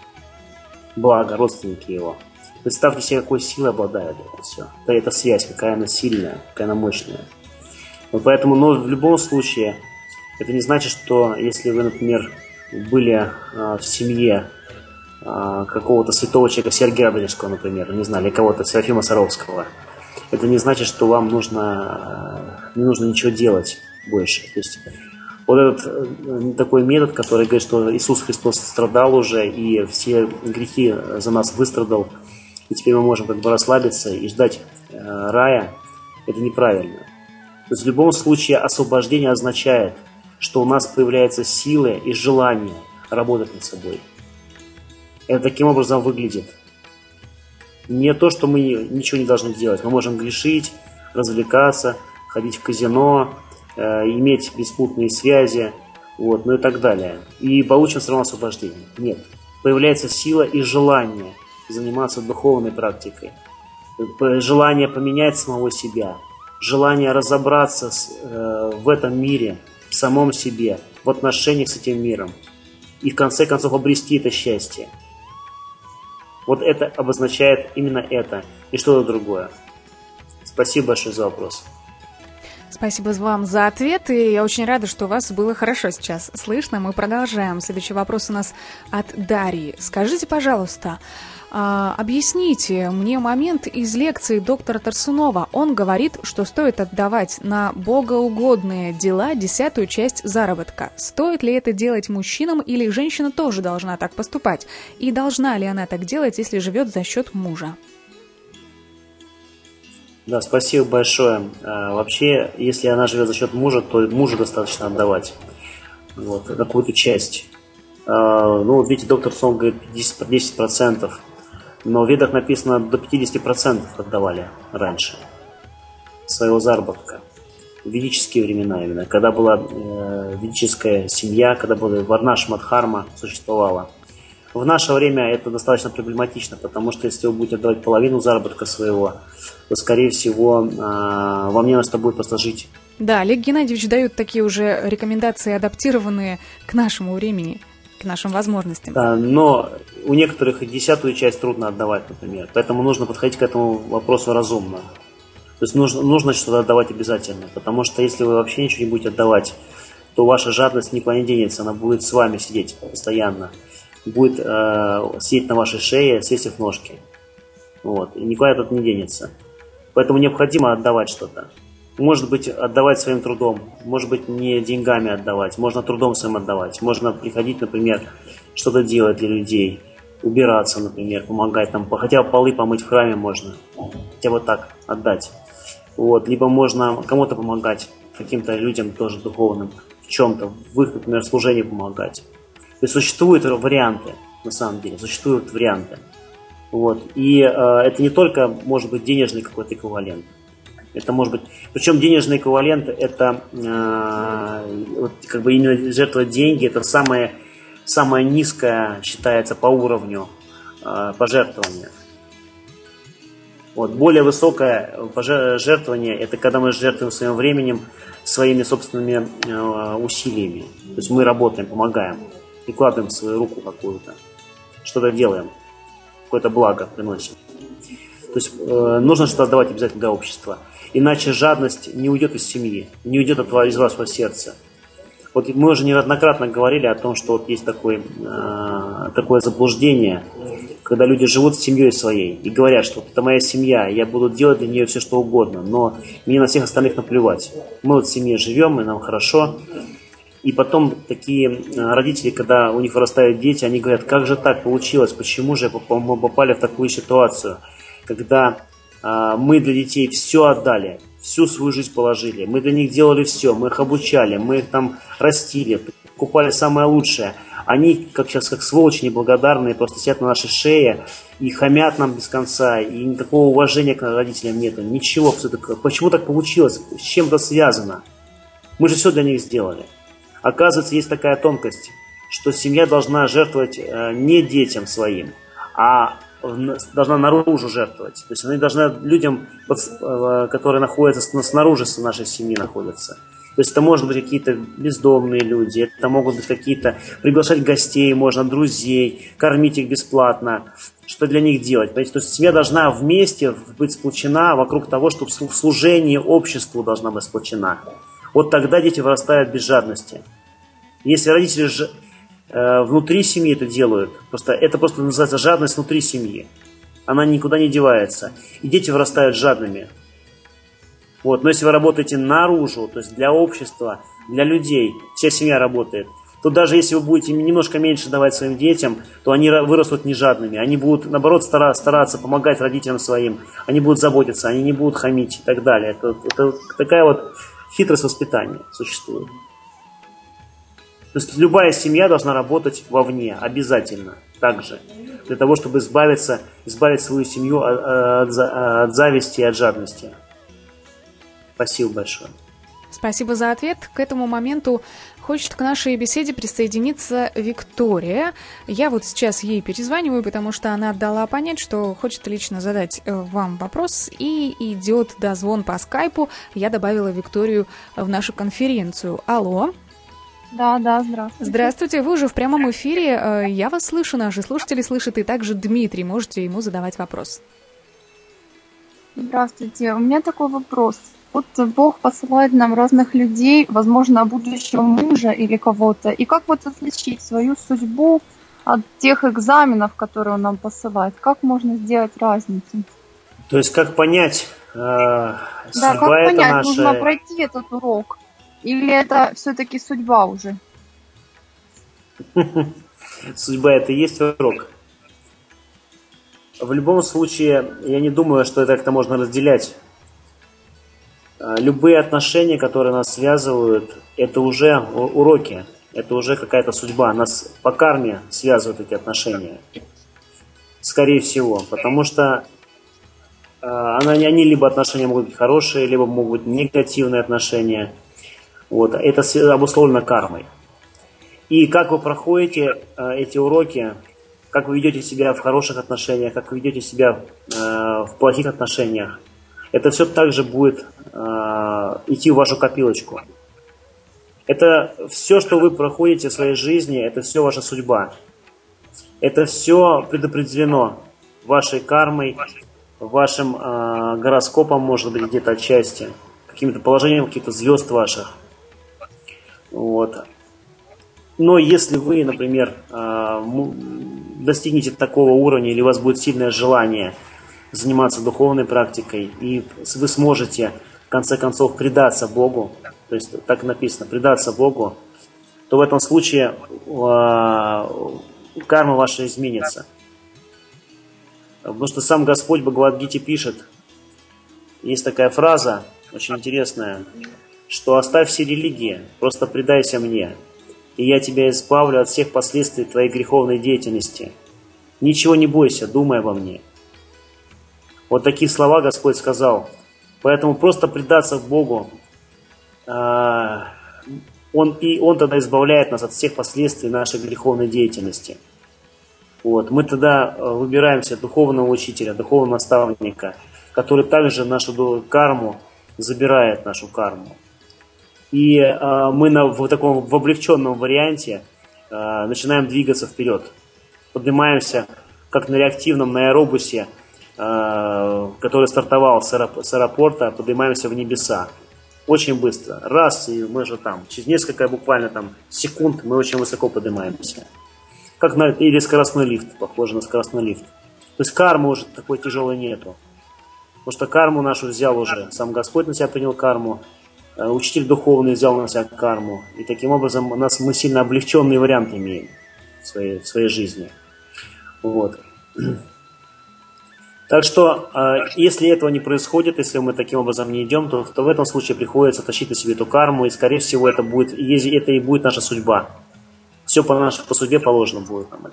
благо родственники его. Представьте себе, какой силой обладает это все. Эта связь, какая она сильная, какая она мощная. Вот поэтому, но в любом случае, это не значит, что если вы, например, были в семье какого-то святого человека, Сергия Радонежского, например, не знаю, или кого-то, Серафима Саровского, это не значит, что вам не нужно ничего делать больше. То есть вот этот такой метод, который говорит, что Иисус Христос страдал уже и все грехи за нас выстрадал, и теперь мы можем расслабиться и ждать рая, это неправильно. То есть в любом случае освобождение означает, что у нас появляются силы и желание работать над собой. Это таким образом выглядит. Не то, что мы ничего не должны делать. Мы можем грешить, развлекаться, ходить в казино, иметь беспутные связи, ну и так далее. И получим все равно освобождение. Нет. Появляется сила и желание заниматься духовной практикой. Желание поменять самого себя. Желание разобраться в этом мире, в самом себе, в отношениях с этим миром. И в конце концов обрести это счастье. Вот это обозначает именно это и что-то другое. Спасибо большое за вопрос. Спасибо вам за ответ, и я очень рада, что у вас было хорошо сейчас слышно. Мы продолжаем. Следующий вопрос у нас от Дарьи. Скажите, пожалуйста, объясните мне момент из лекции доктора Тарсунова. Он говорит, что стоит отдавать на богоугодные дела 10-ю часть заработка. Стоит ли это делать мужчинам, или женщина тоже должна так поступать? И должна ли она так делать, если живет за счет мужа? Да, спасибо большое. Вообще, если она живет за счет мужа, то мужу достаточно отдавать какую-то часть. Видите, доктор Сон говорит 10%. Но в Ведах написано, до 50% отдавали раньше своего заработка. В ведические времена именно, когда была ведическая семья, когда была Варна-Шмадхарма существовала. В наше время это достаточно проблематично, потому что если вы будете отдавать половину заработка своего, то, скорее всего, вам не на что будет просто жить. Да, Олег Геннадьевич дает такие уже рекомендации, адаптированные к нашему времени, к нашим возможностям. Да, но у некоторых и 10-ю часть трудно отдавать, например. Поэтому нужно подходить к этому вопросу разумно. То есть нужно что-то отдавать обязательно. Потому что если вы вообще ничего не будете отдавать, то ваша жадность никуда не денется. Она будет с вами сидеть постоянно. Будет сидеть на вашей шее, свесив ножки. И никуда этот не денется. Поэтому необходимо отдавать что-то. Может быть, отдавать своим трудом, может быть, не деньгами отдавать, можно трудом своим отдавать. Можно приходить, например, что-то делать для людей, убираться, например, помогать там, хотя бы полы помыть в храме можно, хотя бы так отдать. Либо можно кому-то помогать, каким-то людям тоже духовным, в чем-то, в их, например, служении помогать. То есть существуют варианты, на самом деле, существуют варианты. И это не только может быть денежный какой-то эквивалент. Это может быть, причем денежный эквивалент, это именно жертвовать деньги, это самое низкое считается по уровню пожертвования. Более высокое пожертвование, это когда мы жертвуем своим временем, своими собственными усилиями. То есть мы работаем, помогаем, прикладываем свою руку какую-то, что-то делаем, какое-то благо приносим. То есть нужно что-то отдавать обязательно для общества. Иначе жадность не уйдет из семьи, не уйдет из вашего сердца. Мы уже неоднократно говорили о том, что есть такое заблуждение, когда люди живут с семьей своей и говорят, что это моя семья, я буду делать для нее все, что угодно, но мне на всех остальных наплевать. Мы в семье живем, и нам хорошо. И потом такие родители, когда у них вырастают дети, они говорят, как же так получилось, почему же мы попали в такую ситуацию, когда мы для детей все отдали, всю свою жизнь положили. Мы для них делали все, мы их обучали, мы их там растили, покупали самое лучшее. Они, как сейчас, как сволочи неблагодарные, просто сидят на нашей шее и хамят нам без конца, и никакого уважения к родителям нет. Ничего. Почему так получилось? С чем это связано? Мы же все для них сделали. Оказывается, есть такая тонкость, что семья должна жертвовать не детям своим, а должна наружу жертвовать. То есть она должна людям, которые находятся снаружи нашей семьи, находятся. То есть это могут быть какие-то бездомные люди, это могут быть какие-то, приглашать гостей, можно друзей, кормить их бесплатно. Что для них делать? Понимаете? То есть семья должна вместе быть сплочена вокруг того, чтобы в служении обществу должна быть сплочена. Вот тогда дети вырастают без жадности. Если родители внутри семьи это делают, это просто называется жадность внутри семьи. Она никуда не девается. И дети вырастают жадными. Вот. Но если вы работаете наружу, то есть для общества, для людей, вся семья работает, то даже если вы будете немножко меньше давать своим детям, то они вырастут не жадными. Они будут, наоборот, стараться помогать родителям своим. Они будут заботиться, они не будут хамить и так далее. Это такая вот хитрость воспитания существует. То есть любая семья должна работать вовне, обязательно, также, для того, чтобы избавить свою семью от зависти и от жадности. Спасибо большое. Спасибо за ответ. К этому моменту хочет к нашей беседе присоединиться Виктория. Я вот сейчас ей перезваниваю, потому что она дала понять, что хочет лично задать вам вопрос, и идет дозвон по скайпу. Я добавила Викторию в нашу конференцию. Алло. Да, здравствуйте. Здравствуйте, вы уже в прямом эфире. Я вас слышу, наши слушатели слышат, и также Дмитрий. Можете ему задавать вопрос. Здравствуйте. У меня такой вопрос. Вот Бог посылает нам разных людей, возможно, будущего мужа или кого-то. И как вот отличить свою судьбу от тех экзаменов, которые Он нам посылает? Как можно сделать разницу? То есть как понять, да, как понять, наша... нужно пройти этот урок? Или это все-таки судьба уже? Судьба это и есть урок. В любом случае, я не думаю, что это как-то можно разделять. Любые отношения, которые нас связывают, это уже уроки, это уже какая-то судьба. Нас по карме связывают эти отношения. Скорее всего, потому что они либо отношения могут быть хорошие, либо могут быть негативные отношения. Вот, это обусловлено кармой. И как вы проходите эти уроки, как вы ведете себя в хороших отношениях, как вы ведете себя в плохих отношениях, это все также будет идти в вашу копилочку. Это все, что вы проходите в своей жизни, это все ваша судьба. Это все предопределено вашей кармой, вашим гороскопом, может быть, где-то отчасти, каким-то положением каких-то звезд ваших. Вот. Но если вы, например, достигнете такого уровня, или у вас будет сильное желание заниматься духовной практикой, и вы сможете, в конце концов, предаться Богу, то есть так написано, предаться Богу, то в этом случае карма ваша изменится. Потому что сам Господь в Бхагавад-гите пишет, есть такая фраза, очень интересная, что оставь все религии, просто предайся мне, и я тебя избавлю от всех последствий твоей греховной деятельности. Ничего не бойся, думай обо мне. Вот такие слова Господь сказал. Поэтому просто предаться Богу, Он тогда избавляет нас от всех последствий нашей греховной деятельности. Вот. Мы тогда выбираем себе духовного учителя, духовного наставника, который также нашу карму забирает, нашу карму. И мы в таком облегченном варианте начинаем двигаться вперед. Поднимаемся, как на реактивном, на аэробусе, который стартовал с аэропорта, поднимаемся в небеса. Очень быстро. Раз, и мы же там. Через несколько буквально там секунд мы очень высоко поднимаемся. Или скоростной лифт, похоже на скоростной лифт. То есть кармы уже такой тяжелой нету. Потому что карму нашу взял уже. Сам Господь на себя принял карму. Учитель духовный взял на себя карму. И таким образом мы сильно облегченный вариант имеем в своей жизни. Вот. Так что, если этого не происходит, если мы таким образом не идем, то в этом случае приходится тащить на себе эту карму, и, скорее всего, это и будет наша судьба. Все по судьбе положено будет нам.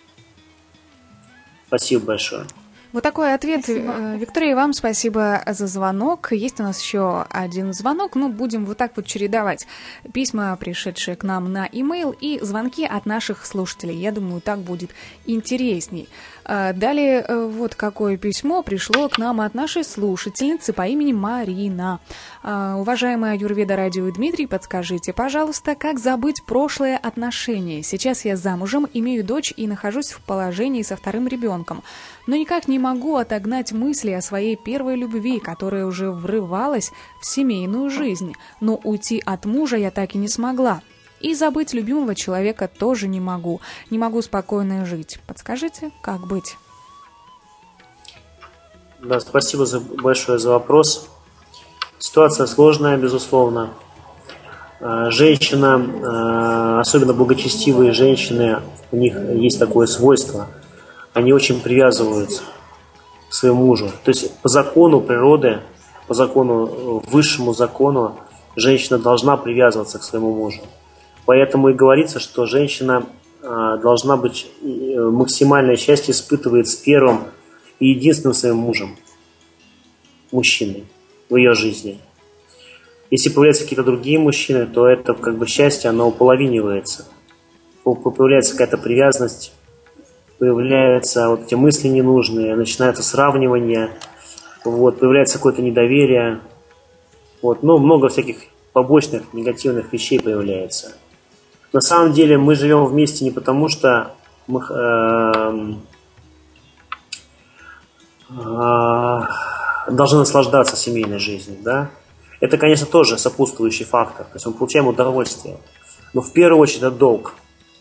Спасибо большое. Вот такой ответ. Спасибо. Виктория, вам спасибо за звонок. Есть у нас еще один звонок, но будем вот так вот чередовать. Письма, пришедшие к нам на e-mail, и звонки от наших слушателей. Я думаю, так будет интересней. Далее вот какое письмо пришло к нам от нашей слушательницы по имени Марина. Уважаемая Аюрведа Радио и Дмитрий, подскажите, пожалуйста, как забыть прошлое отношение? Сейчас я замужем, имею дочь и нахожусь в положении со вторым ребенком. Но никак не могу отогнать мысли о своей первой любви, которая уже врывалась в семейную жизнь. Но уйти от мужа я так и не смогла. И забыть любимого человека тоже не могу. Не могу спокойно жить. Подскажите, как быть? Да, спасибо большое за вопрос. Ситуация сложная, безусловно. Женщина, особенно благочестивые женщины, у них есть такое свойство. Они очень привязываются к своему мужу. То есть по закону природы, по закону, высшему закону, женщина должна привязываться к своему мужу. Поэтому и говорится, что женщина должна быть, максимальное счастье испытывает с первым и единственным своим мужем, мужчиной в ее жизни. Если появляются какие-то другие мужчины, то это как бы счастье, оно уполовинивается. Появляется какая-то привязанность, появляются вот эти мысли ненужные, начинается сравнивание, вот, появляется какое-то недоверие, вот, ну, много всяких побочных негативных вещей появляется. На самом деле мы живем вместе не потому, что мы должны наслаждаться семейной жизнью, да? Это, конечно, тоже сопутствующий фактор, то есть мы получаем удовольствие. Но в первую очередь это долг.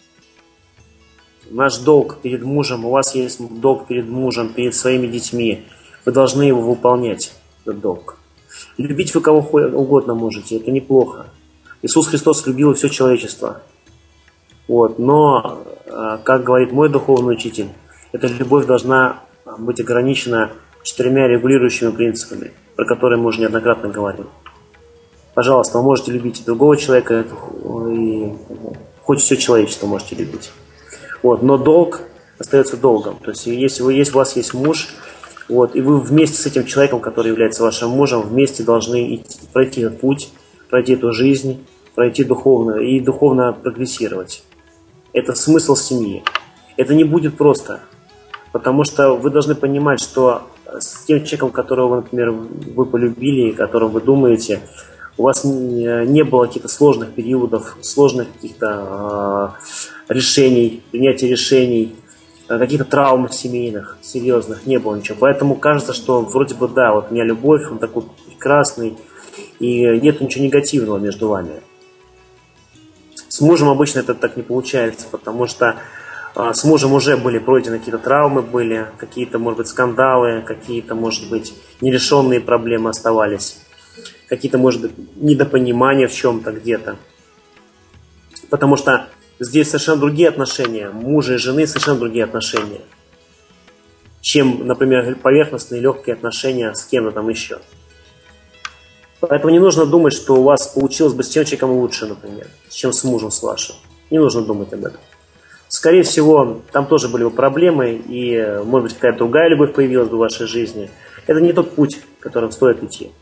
Наш долг перед мужем, у вас есть долг перед мужем, перед своими детьми. Вы должны его выполнять, этот долг. Любить вы кого угодно можете, это неплохо. Иисус Христос любил все человечество. Вот. Но, как говорит мой духовный учитель, эта любовь должна быть ограничена 4 регулирующими принципами, про которые мы уже неоднократно говорили. Пожалуйста, вы можете любить другого человека, и хоть все человечество можете любить. Вот. Но долг остается долгом. То есть, если у вас есть муж, вот, и вы вместе с этим человеком, который является вашим мужем, вместе должны пройти этот путь, пройти эту жизнь, пройти духовно и духовно прогрессировать. Это смысл семьи. Это не будет просто, потому что вы должны понимать, что с тем человеком, которого, например, вы полюбили, о котором вы думаете, у вас не было каких-то сложных периодов, сложных каких-то решений, принятия решений, каких-то травм семейных, серьезных, не было ничего. Поэтому кажется, что вроде бы да, вот у меня любовь, он такой прекрасный, и нет ничего негативного между вами. С мужем обычно это так не получается, потому что с мужем уже были пройдены какие-то травмы, были какие-то, может быть, скандалы, какие-то, может быть, нерешенные проблемы оставались, какие-то, может быть, недопонимания в чем-то где-то. Потому что здесь совершенно другие отношения, мужа и жены совершенно другие отношения, чем, например, поверхностные легкие отношения с кем-то там еще. Поэтому не нужно думать, что у вас получилось бы с тем человеком лучше, например, чем с мужем с вашим. Не нужно думать об этом. Скорее всего, там тоже были бы проблемы, и, может быть, какая-то другая любовь появилась бы в вашей жизни. Это не тот путь, которым стоит идти.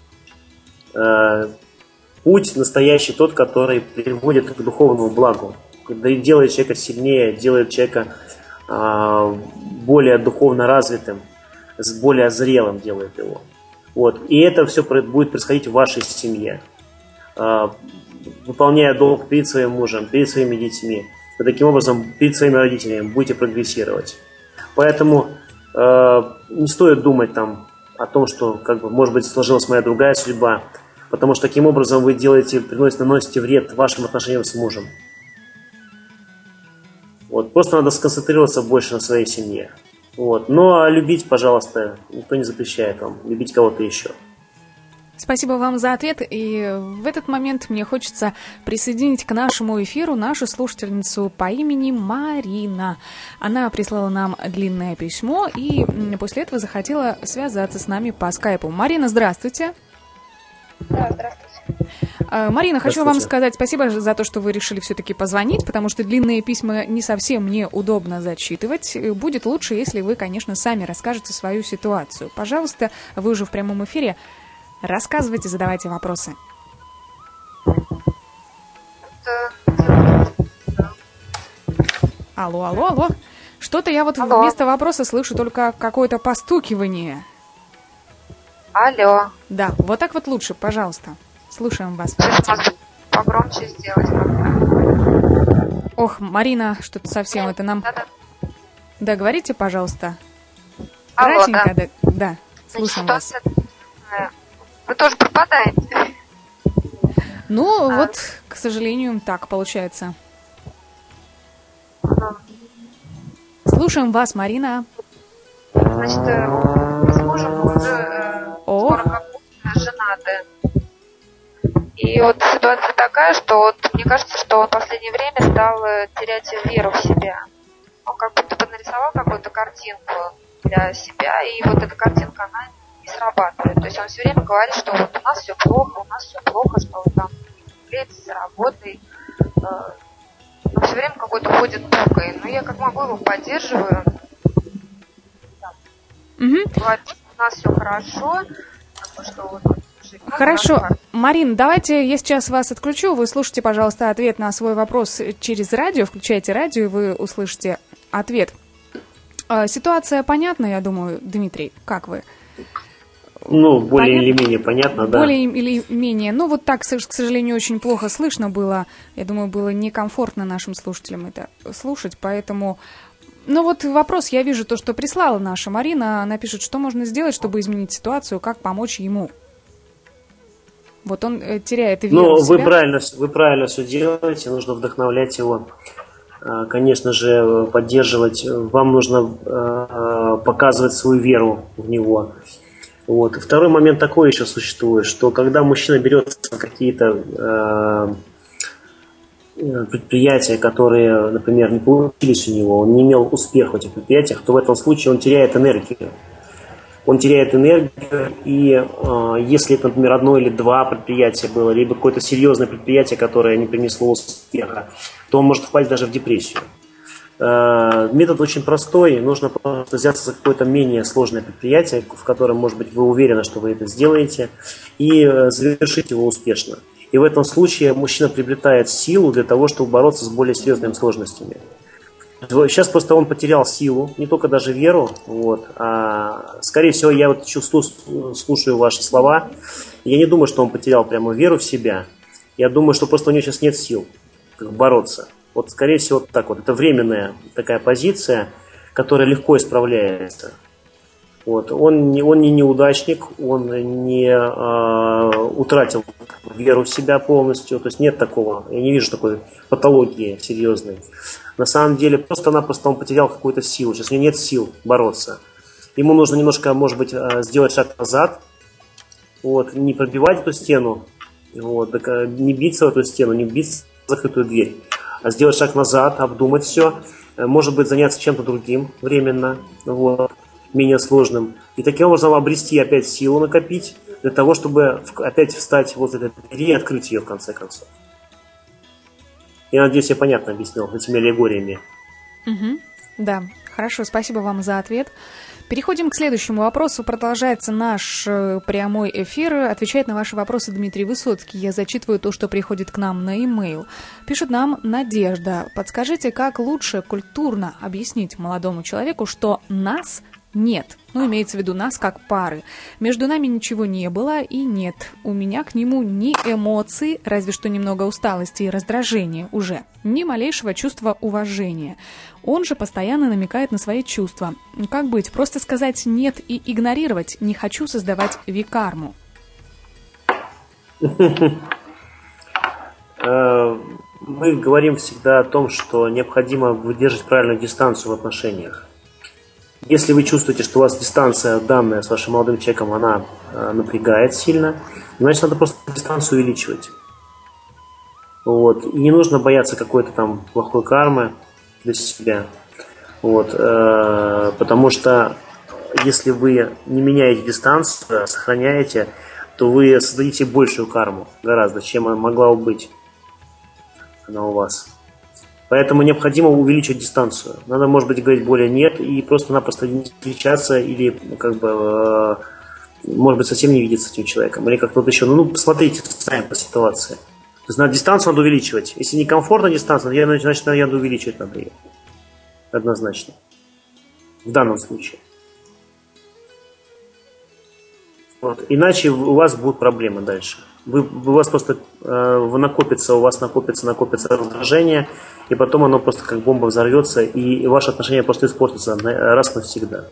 Путь настоящий тот, который приводит к духовному благу, делает человека сильнее, делает человека более духовно развитым, более зрелым делает его. Вот. И это все будет происходить в вашей семье. Выполняя долг перед своим мужем, перед своими детьми, и таким образом перед своими родителями будете прогрессировать. Поэтому не стоит думать там о том, что, как бы, может быть, сложилась моя другая судьба, потому что таким образом вы наносите вред вашим отношениям с мужем. Вот. Просто надо сконцентрироваться больше на своей семье. Вот. Ну а любить, пожалуйста, никто не запрещает вам любить кого-то еще. Спасибо вам за ответ. И в этот момент мне хочется присоединить к нашему эфиру нашу слушательницу по имени Марина. Она прислала нам длинное письмо и после этого захотела связаться с нами по скайпу. Марина, здравствуйте. Да, здравствуйте. Марина, хочу вам сказать спасибо за то, что вы решили все-таки позвонить, потому что длинные письма не совсем мне удобно зачитывать. Будет лучше, если вы, конечно, сами расскажете свою ситуацию. Пожалуйста, вы уже в прямом эфире. Рассказывайте, задавайте вопросы. Алло. Что-то я вот вместо вопроса слышу только какое-то постукивание. Алло. Да, вот так вот лучше, пожалуйста. Слушаем вас. Погромче сделать. Ох, Марина, что-то совсем это нам... Да, говорите, пожалуйста. Алло, Кратенько, да, слушаем вас. Вы тоже пропадаете. Ну, вот, к сожалению, так получается. Слушаем вас, Марина. Значит, мы с мужем уже 40 лет женаты. И вот ситуация такая, что вот мне кажется, что он в последнее время стал терять веру в себя. Он как будто бы нарисовал какую-то картинку для себя, и вот эта картинка, она не срабатывает. То есть он все время говорит, что вот у нас все плохо, что он там клеится за работой. Но все время какой-то ходит бокой. Но я как могу его поддерживаю. Говорит, у нас все хорошо, что вот хорошо. Марин, давайте я сейчас вас отключу. Вы слушайте, пожалуйста, ответ на свой вопрос через радио. Включайте радио, и вы услышите ответ. Ситуация понятна, я думаю, Дмитрий, как вы? Ну, более или менее понятно, да. Более или менее. Ну, вот так, к сожалению, очень плохо слышно было. Я думаю, было некомфортно нашим слушателям это слушать, поэтому... Ну, вот вопрос, я вижу то, что прислала наша Марина. Она пишет, что можно сделать, чтобы изменить ситуацию, как помочь ему. Вот он теряет веру в себя. Вы правильно все делаете, нужно вдохновлять его. Конечно же, поддерживать. Вам нужно показывать свою веру в него. Вот. Второй момент такой еще существует, что когда мужчина берется на какие-то предприятия, которые, например, не получились у него, он не имел успеха в этих предприятиях, то в этом случае он теряет энергию. И если это, например, одно или два предприятия было, либо какое-то серьезное предприятие, которое не принесло успеха, то он может впасть даже в депрессию. Метод очень простой, нужно просто взяться за какое-то менее сложное предприятие, в котором, может быть, вы уверены, что вы это сделаете, и завершить его успешно. И в этом случае мужчина приобретает силу для того, чтобы бороться с более серьезными сложностями. Сейчас просто он потерял силу, не только даже веру, вот, а скорее всего, я вот слушаю ваши слова, я не думаю, что он потерял прямо веру в себя, я думаю, что просто у него сейчас нет сил бороться. Вот, скорее всего, вот так вот. Это временная такая позиция, которая легко исправляется. Вот. Он не неудачник, он не утратил веру в себя полностью. То есть нет такого, я не вижу такой патологии серьезной. На самом деле, просто-напросто он потерял какую-то силу. Сейчас у него нет сил бороться. Ему нужно немножко, может быть, сделать шаг назад, вот, не пробивать эту стену, вот, не биться в эту стену, не биться в закрытую дверь. Сделать шаг назад, обдумать все, может быть, заняться чем-то другим временно, вот, менее сложным. И таким образом обрести опять силу, накопить, для того, чтобы опять встать возле этой двери и открыть ее в конце концов. Я надеюсь, я понятно объяснил этими аллегориями. Да, хорошо, спасибо вам за ответ. Переходим к следующему вопросу. Продолжается наш прямой эфир. Отвечает на ваши вопросы Дмитрий Высоцкий. Я зачитываю то, что приходит к нам на e-mail. Пишет нам Надежда. Подскажите, как лучше культурно объяснить молодому человеку, что нас нет. Ну, имеется в виду нас как пары. Между нами ничего не было и нет. У меня к нему ни эмоций, разве что немного усталости и раздражения уже, ни малейшего чувства уважения. Он же постоянно намекает на свои чувства. Как быть? Просто сказать «нет» и игнорировать? Не хочу создавать викарму. Мы говорим всегда о том, что необходимо выдерживать правильную дистанцию в отношениях. Если вы чувствуете, что у вас дистанция данная с вашим молодым человеком, она напрягает сильно, значит, надо просто дистанцию увеличивать. Вот. И не нужно бояться какой-то там плохой кармы для себя. Вот. Потому что если вы не меняете дистанцию, сохраняете, то вы создадите большую карму гораздо, чем она могла бы быть она у вас. Поэтому необходимо увеличить дистанцию. Надо, может быть, говорить более нет и просто-напросто не встречаться или может быть, совсем не видеться с этим человеком. Или как-то вот еще. Посмотрите сами по ситуации. То есть дистанцию надо увеличивать. Если некомфортна дистанция, значит, надо увеличивать надо ее. Однозначно. В данном случае. Вот. Иначе у вас будут проблемы дальше. У вас просто накопится раздражение, и потом оно просто как бомба взорвется, и ваши отношения просто испортятся раз навсегда.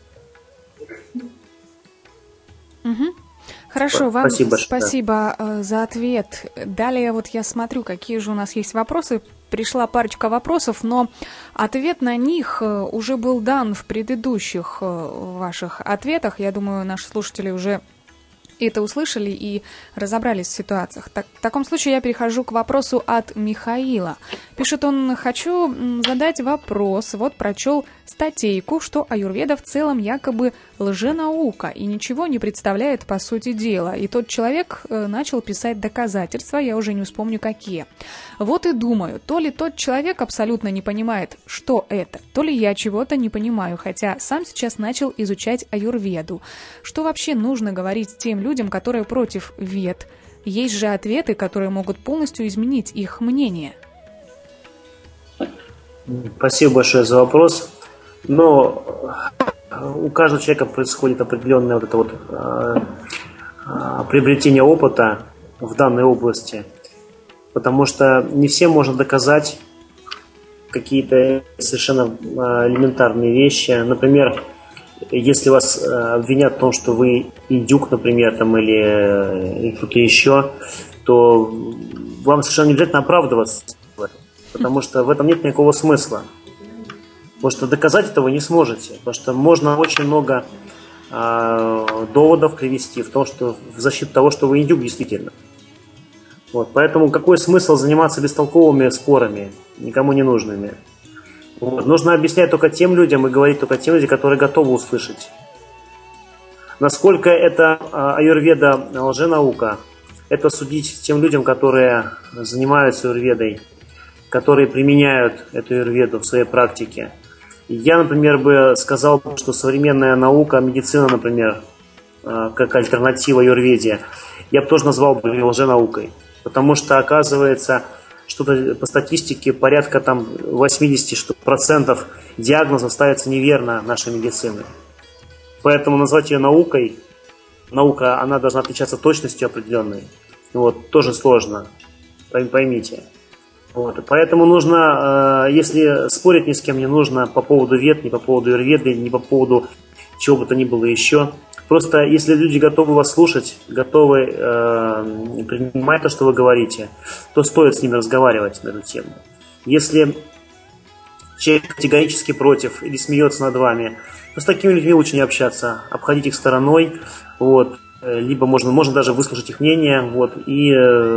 Угу. Хорошо, вам спасибо за ответ. Далее вот я смотрю, какие же у нас есть вопросы. Пришла парочка вопросов, но ответ на них уже был дан в предыдущих ваших ответах. Я думаю, наши слушатели уже это услышали и разобрались в ситуациях. В таком случае я перехожу к вопросу от Михаила. Пишет он: хочу задать вопрос. Вот прочел статейку, что аюрведа в целом якобы лженаука и ничего не представляет по сути дела. И тот человек начал писать доказательства, я уже не вспомню какие. Вот и думаю, то ли тот человек абсолютно не понимает, что это, то ли я чего-то не понимаю, хотя сам сейчас начал изучать аюрведу. Что вообще нужно говорить тем людям, которые против вед? Есть же ответы, которые могут полностью изменить их мнение. Спасибо большое за вопрос. Но у каждого человека происходит определенное приобретение опыта в данной области, потому что не всем можно доказать какие-то совершенно элементарные вещи. Например, если вас обвинят в том, что вы индюк, например, там, или кто-то еще, то вам совершенно не обязательно оправдываться, потому что в этом нет никакого смысла. Потому что доказать этого не сможете. Потому что можно очень много доводов привести в защиту того, что вы индюк действительно. Вот. Поэтому какой смысл заниматься бестолковыми спорами, никому не нужными? Вот. Нужно объяснять только тем людям и говорить только тем людям, которые готовы услышать. Насколько это аюрведа лженаука, это судить тем людям, которые занимаются аюрведой, которые применяют эту аюрведу в своей практике. Я, например, бы сказал, что современная наука, медицина, например, как альтернатива аюрведе, я бы тоже назвал бы лженаукой. Потому что, оказывается, что-то по статистике порядка 80% диагнозов ставится неверно нашей медициной. Поэтому назвать ее наукой, наука, она должна отличаться точностью определенной. Вот, тоже сложно, поймите. Вот, поэтому нужно, если спорить ни с кем не нужно по поводу вед, ни по поводу аюрведы, ни по поводу чего бы то ни было еще. Просто если люди готовы вас слушать, готовы принимать то, что вы говорите, то стоит с ними разговаривать на эту тему. Если человек категорически против или смеется над вами, то с такими людьми лучше не общаться, обходить их стороной, вот, либо можно даже выслушать их мнение, вот, и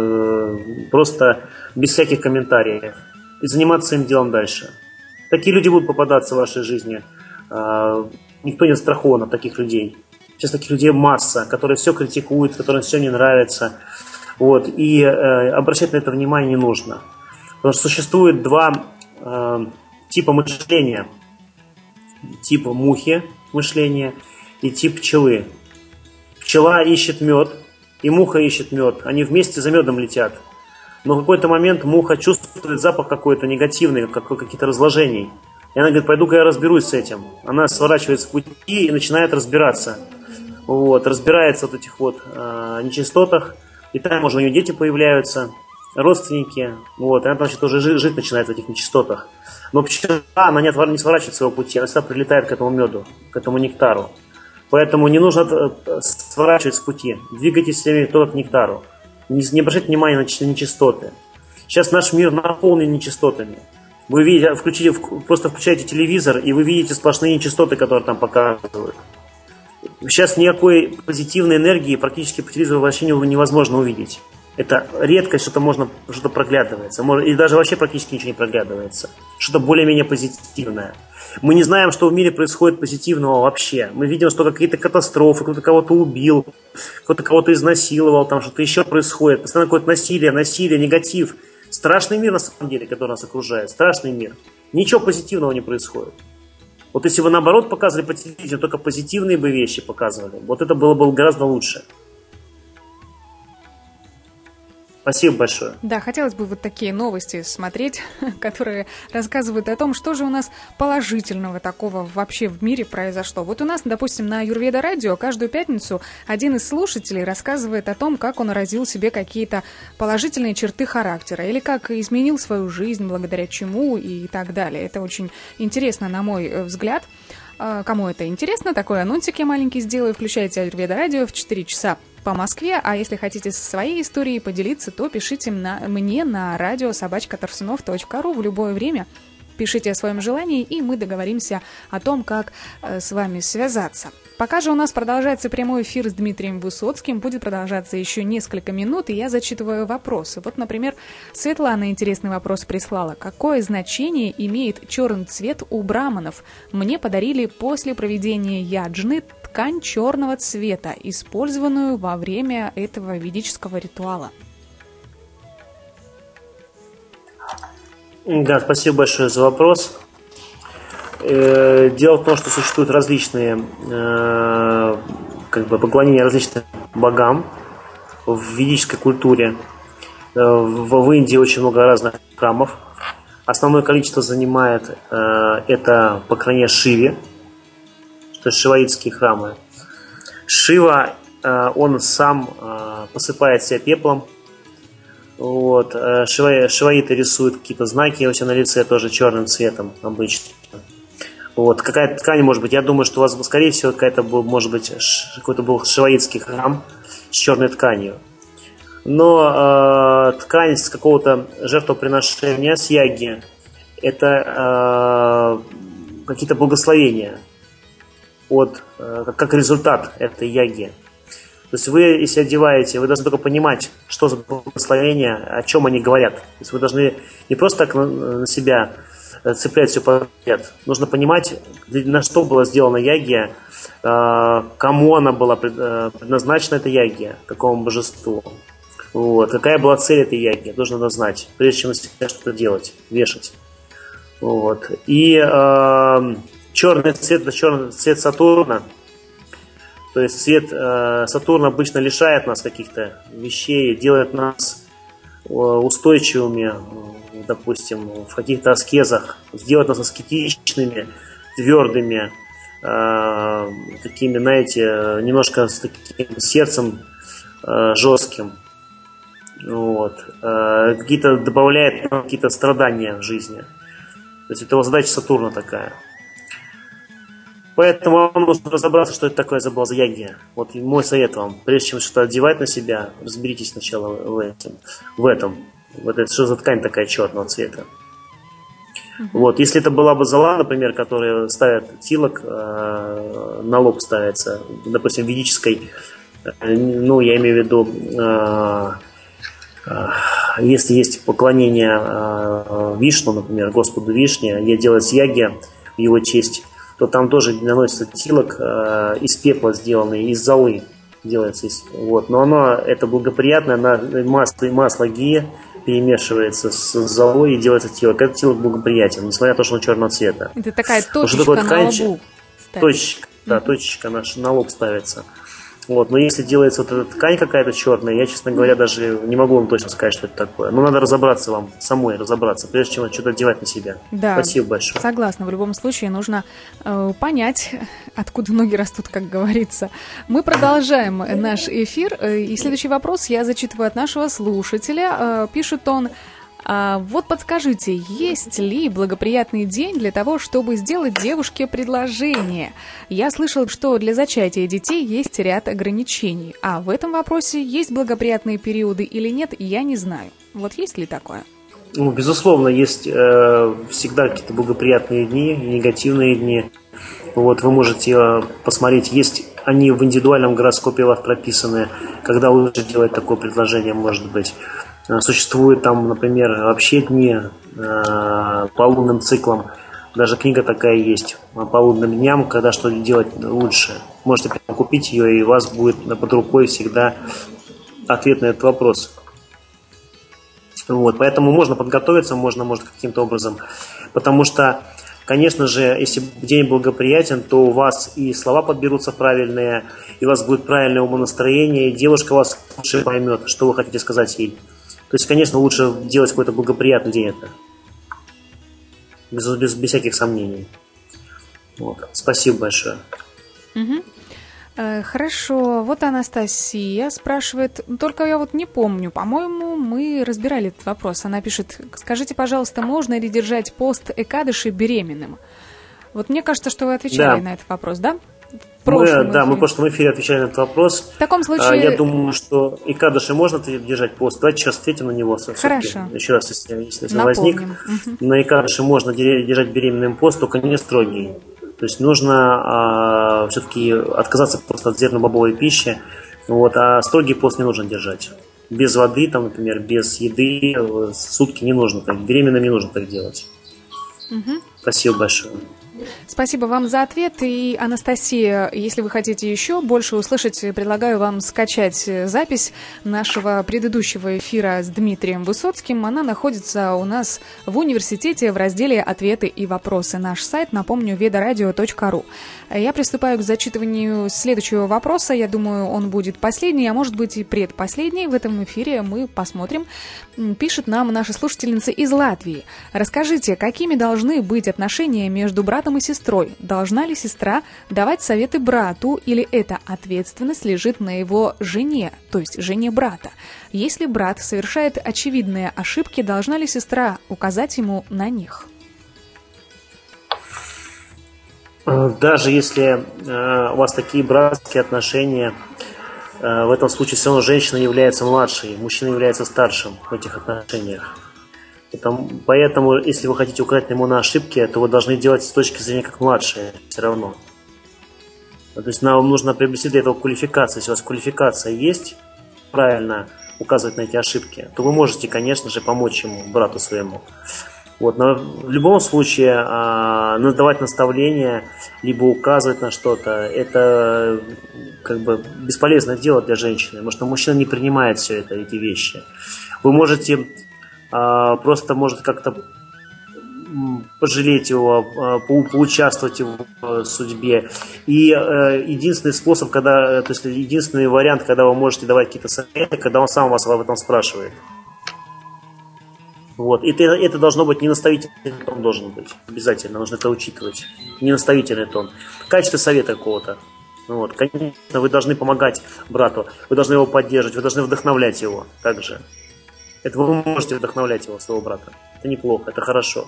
просто без всяких комментариев, и заниматься своим делом дальше. Такие люди будут попадаться в вашей жизни. Никто не застрахован от таких людей. Сейчас таких людей масса, которые все критикуют, которым все не нравится. Вот, и обращать на это внимание не нужно. Потому что существует два типа мышления. Тип мухи мышления и тип пчелы. Пчела ищет мед, и муха ищет мед. Они вместе за медом летят. Но в какой-то момент муха чувствует запах какой-то негативный, какие-то разложений. И она говорит: пойду-ка я разберусь с этим. Она сворачивает с пути и начинает разбираться. Вот, разбирается в этих нечистотах. И там уже у нее дети появляются, родственники. Вот, и она значит, уже жить начинает в этих нечистотах. Но пчела, она не сворачивает своего пути, она всегда прилетает к этому меду, к этому нектару. Поэтому не нужно сворачивать с пути. Двигайтесь всеми только к нектару. Не обращайте внимания на нечистоты. Сейчас наш мир наполнен нечистотами. Вы видите, просто включаете телевизор, и вы видите сплошные нечистоты, которые там показывают. Сейчас никакой позитивной энергии практически по телевизору вообще невозможно увидеть. Это редко что-то проглядывается. И даже вообще практически ничего не проглядывается. Что-то более-менее позитивное. Мы не знаем, что в мире происходит позитивного вообще. Мы видим, что какие-то катастрофы, кто-то кого-то убил, кто-то кого-то изнасиловал, там что-то еще происходит. Постоянно какое-то насилие, негатив. Страшный мир, на самом деле, который нас окружает. Страшный мир. Ничего позитивного не происходит. Вот если вы, наоборот, показывали по телевизору, только позитивные бы вещи показывали, вот это было бы гораздо лучше. Спасибо большое. Да, хотелось бы вот такие новости смотреть, которые рассказывают о том, что же у нас положительного такого вообще в мире произошло. Вот у нас, допустим, на Аюрведа радио каждую пятницу один из слушателей рассказывает о том, как он развил себе какие-то положительные черты характера или как изменил свою жизнь, благодаря чему и так далее. Это очень интересно, на мой взгляд. Кому это интересно, такой анонсик я маленький сделаю. Включайте Аюрведа радио в 4 часа по Москве, а если хотите своей историей поделиться, то пишите мне на radio@tarsunov.ru в любое время. Пишите о своем желании, и мы договоримся о том, как с вами связаться. Пока же у нас продолжается прямой эфир с Дмитрием Высоцким. Будет продолжаться еще несколько минут, и я зачитываю вопросы. Вот, например, Светлана интересный вопрос прислала. Какое значение имеет черный цвет у браманов? Мне подарили после проведения яджны ткань черного цвета, использованную во время этого ведического ритуала. Да, спасибо большое за вопрос. Дело в том, что существуют различные поклонения различным богам в ведической культуре. В Индии очень много разных храмов. Основное количество занимает это поклонение Шиве, то есть шиваитские храмы. Шива, он сам посыпает себя пеплом. Вот. Шиваиты рисуют какие-то знаки у себя на лице тоже черным цветом обычно. Вот. Какая ткань может быть? Я думаю, что у вас, скорее всего, какой-то был шиваитский храм с черной тканью. Но ткань с какого-то жертвоприношения, с яги, это какие-то благословения как результат этой яги. То есть вы, если одеваете, вы должны только понимать, что за благословения, о чем они говорят. То есть вы должны не просто так на себя цеплять все подряд. Нужно понимать, на что была сделана ягия, кому она была предназначена, эта ягия, какому божеству. Вот. Какая была цель этой ягии, нужно знать, прежде чем на себя что-то делать, вешать. Вот. И черный цвет – это черный цвет Сатурна. То есть цвет Сатурна обычно лишает нас каких-то вещей, делает нас устойчивыми, допустим, в каких-то аскезах, сделает нас аскетичными, твердыми, такими, знаете, немножко с таким сердцем жестким. Вот. Добавляет нам какие-то страдания в жизни. То есть это его задача Сатурна такая. Поэтому вам нужно разобраться, что это такое была за ягия. Вот мой совет вам. Прежде чем что-то одевать на себя, разберитесь сначала в этом. Вот это что за ткань такая черного цвета. Вот. Если это была бы зола, например, которая ставят тилок, на лоб ставится, допустим, ведической, я имею в виду, если есть поклонение Вишну, например, Господу Вишне, где делается ягия в его честь, то там тоже наносится тилок из пепла сделанный, из золы делается. Вот. Но это благоприятное, масло гия перемешивается с золой и делается тилок. Этот тилок благоприятен, несмотря на то, что он черного цвета. Это такая точечка на лбу. Точечка, да, точечка на лоб ставится. Вот. Но если делается вот эта ткань какая-то черная, я, честно говоря, даже не могу вам точно сказать, что это такое. Но надо разобраться вам, самой разобраться, прежде чем что-то одевать на себя. Да, спасибо большое. Согласна. В любом случае нужно понять, откуда ноги растут, как говорится. Мы продолжаем наш эфир. И следующий вопрос я зачитываю от нашего слушателя. Пишет он: вот подскажите, есть ли благоприятный день для того, чтобы сделать девушке предложение? Я слышал, что для зачатия детей есть ряд ограничений, а в этом вопросе есть благоприятные периоды или нет, я не знаю. Вот есть ли такое? Ну, безусловно, есть всегда какие-то благоприятные дни, негативные дни. Вот, вы можете посмотреть, есть они в индивидуальном гороскопе у вас прописаны, когда лучше делать такое предложение, может быть. Существует там, например, вообще дни по лунным циклам. Даже книга такая есть по лунным дням, когда что делать лучше. Можете прямо купить ее, и у вас будет под рукой всегда ответ на этот вопрос. Вот, поэтому можно подготовиться, можно, может, каким-то образом. Потому что, конечно же, если день благоприятен, то у вас и слова подберутся правильные, и у вас будет правильное умонастроение, и девушка вас лучше поймет, что вы хотите сказать ей. То есть, конечно, лучше делать какой-то благоприятный день это. Без всяких сомнений. Вот. Спасибо большое. Угу. Хорошо, вот Анастасия спрашивает, только я вот не помню, по-моему, мы разбирали этот вопрос. Она пишет, скажите, пожалуйста, можно ли держать пост Экадыши беременным? Вот мне кажется, что вы отвечали на этот вопрос, да? Мы в прошлом эфире отвечали на этот вопрос. В таком случае... Я думаю, что Экадыши можно держать пост. Давайте сейчас ответим на него. Хорошо. Еще раз, если возник. На Экадыши можно держать беременным пост, только не строгий. То есть нужно все-таки отказаться просто от зерно-бобовой пищи, вот, а строгий пост не нужно держать. Без воды, там, например, без еды сутки не нужно так. Беременным не нужно так делать. Спасибо большое. Спасибо вам за ответ. И, Анастасия, если вы хотите еще больше услышать, предлагаю вам скачать запись нашего предыдущего эфира с Дмитрием Высоцким. Она находится у нас в университете в разделе «Ответы и вопросы». Наш сайт, напомню, vedoradio.ru. Я приступаю к зачитыванию следующего вопроса. Я думаю, он будет последний, а может быть и предпоследний. В этом эфире мы посмотрим. Пишет нам наша слушательница из Латвии. Расскажите, какими должны быть отношения между братом и сестрой? Должна ли сестра давать советы брату, или эта ответственность лежит на его жене, то есть жене брата? Если брат совершает очевидные ошибки, должна ли сестра указать ему на них? Даже если у вас такие братские отношения, в этом случае все равно женщина является младшей, мужчина является старшим в этих отношениях. Поэтому, если вы хотите указать ему на ошибки, то вы должны делать с точки зрения как младшие все равно. То есть нам нужно приобрести для этого квалификацию. Если у вас квалификация есть, правильно указывать на эти ошибки, то вы можете, конечно же, помочь ему, брату своему. Вот, но в любом случае давать наставления, либо указывать на что-то, это как бы бесполезное дело для женщины, потому что мужчина не принимает все это, эти вещи. Вы можете просто как-то пожалеть его, поучаствовать в его судьбе. И единственный способ, единственный вариант, когда вы можете давать какие-то советы, когда он сам вас об этом спрашивает. Вот. И это должно быть не наставительный тон, должен быть. Обязательно, нужно это учитывать. Не наставительный тон. В качестве совета какого-то. Вот. Конечно, вы должны помогать брату, вы должны его поддерживать, вы должны вдохновлять его также. Это вы можете вдохновлять его, своего брата. Это неплохо, это хорошо.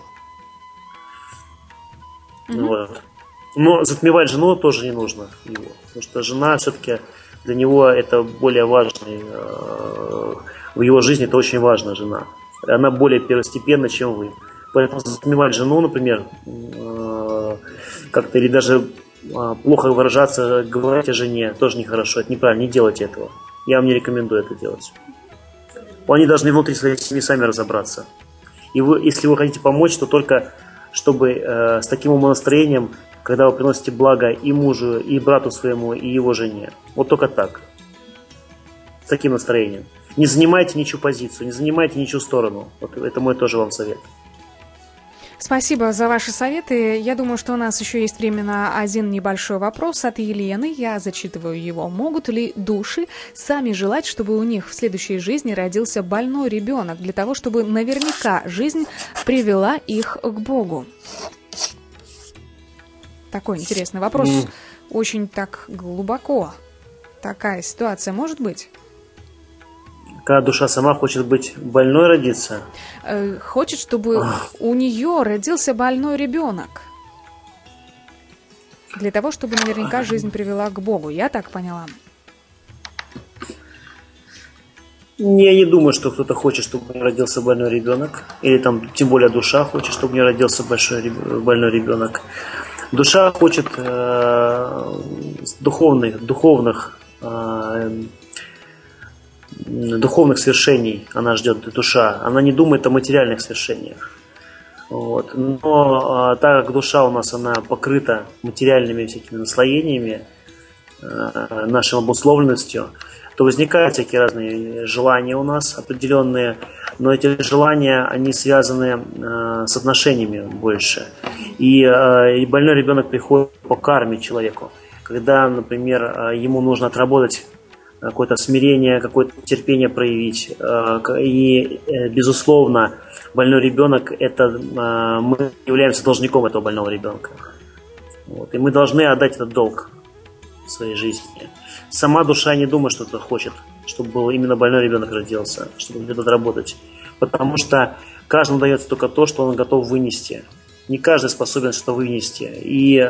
Вот. Но затмевать жену тоже не нужно его. Потому что жена все-таки для него это более важный. В его жизни это очень важная жена. Она более первостепенна, чем вы. Поэтому затмевать жену, например, как-то или даже плохо выражаться, говорить о жене, тоже нехорошо. Это неправильно, не делайте этого. Я вам не рекомендую это делать. Они должны внутри своей семьи сами разобраться. И если вы хотите помочь, то только чтобы с таким умонастроением, когда вы приносите благо и мужу, и брату своему, и его жене. Вот только так. С таким настроением. Не занимайте ничью позицию, не занимайте ничью сторону. Вот это мой тоже вам совет. Спасибо за ваши советы. Я думаю, что у нас еще есть время на один небольшой вопрос от Елены. Я зачитываю его. Могут ли души сами желать, чтобы у них в следующей жизни родился больной ребенок, для того, чтобы наверняка жизнь привела их к Богу? Такой интересный вопрос. Очень так глубоко. Такая ситуация может быть? Когда душа сама хочет быть больной, родиться? Хочет, чтобы у нее родился больной ребенок. Для того, чтобы наверняка жизнь привела к Богу. Я так поняла. Я не думаю, что кто-то хочет, чтобы у него родился больной ребенок. Или там, тем более душа хочет, чтобы у нее родился больной ребенок. Душа хочет духовных свершений. Она ждет душа. Она не думает о материальных свершениях. Вот. Но так как душа у нас она покрыта материальными всякими наслоениями, нашей обусловленностью, то возникают всякие разные желания у нас определенные, но эти желания, они связаны с отношениями больше. И больной ребенок приходит по карме человеку. Когда, например, ему нужно отработать какое-то смирение, какое-то терпение проявить. И, безусловно, больной ребенок, мы являемся должником этого больного ребенка. Вот. И мы должны отдать этот долг в своей жизни. Сама душа не думает, что-то хочет, чтобы был именно больной ребенок родился, чтобы где-то отработать. Потому что каждому дается только то, что он готов вынести. Не каждый способен что-то вынести. И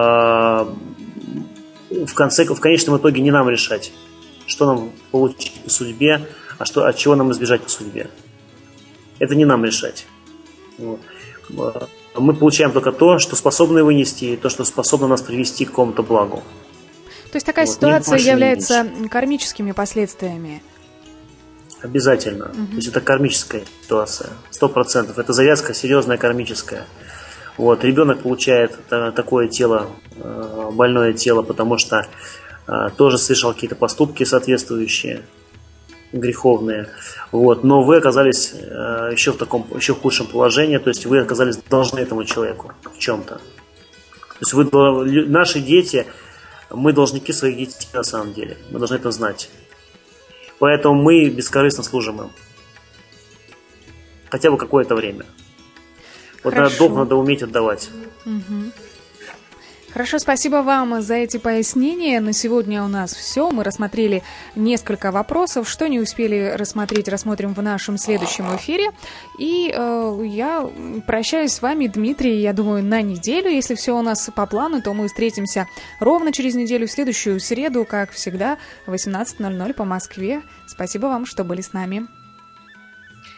в конечном итоге не нам решать, что нам получить по судьбе, от чего нам избежать по судьбе. Это не нам решать. Вот. Мы получаем только то, что способны вынести, и то, что способно нас привести к какому-то благу. То есть такая ситуация является кармическими последствиями? Обязательно. То есть это кармическая ситуация. 100%. Это завязка серьезная кармическая. Вот. Ребенок получает такое тело, больное тело, потому что тоже совершал какие-то поступки соответствующие, греховные. Вот. Но вы оказались еще в худшем положении, то есть вы оказались должны этому человеку в чем-то. То есть наши дети, мы должники своих детей на самом деле. Мы должны это знать. Поэтому мы бескорыстно служим им. Хотя бы какое-то время. Вот долг надо уметь отдавать. Угу. Хорошо, спасибо вам за эти пояснения. На сегодня у нас все. Мы рассмотрели несколько вопросов. Что не успели рассмотреть, рассмотрим в нашем следующем эфире. И я прощаюсь с вами, Дмитрий, я думаю, на неделю. Если все у нас по плану, то мы встретимся ровно через неделю, в следующую среду, как всегда, в 18:00 по Москве. Спасибо вам, что были с нами.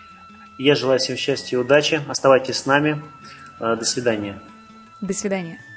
Я желаю всем счастья и удачи. Оставайтесь с нами. До свидания. До свидания.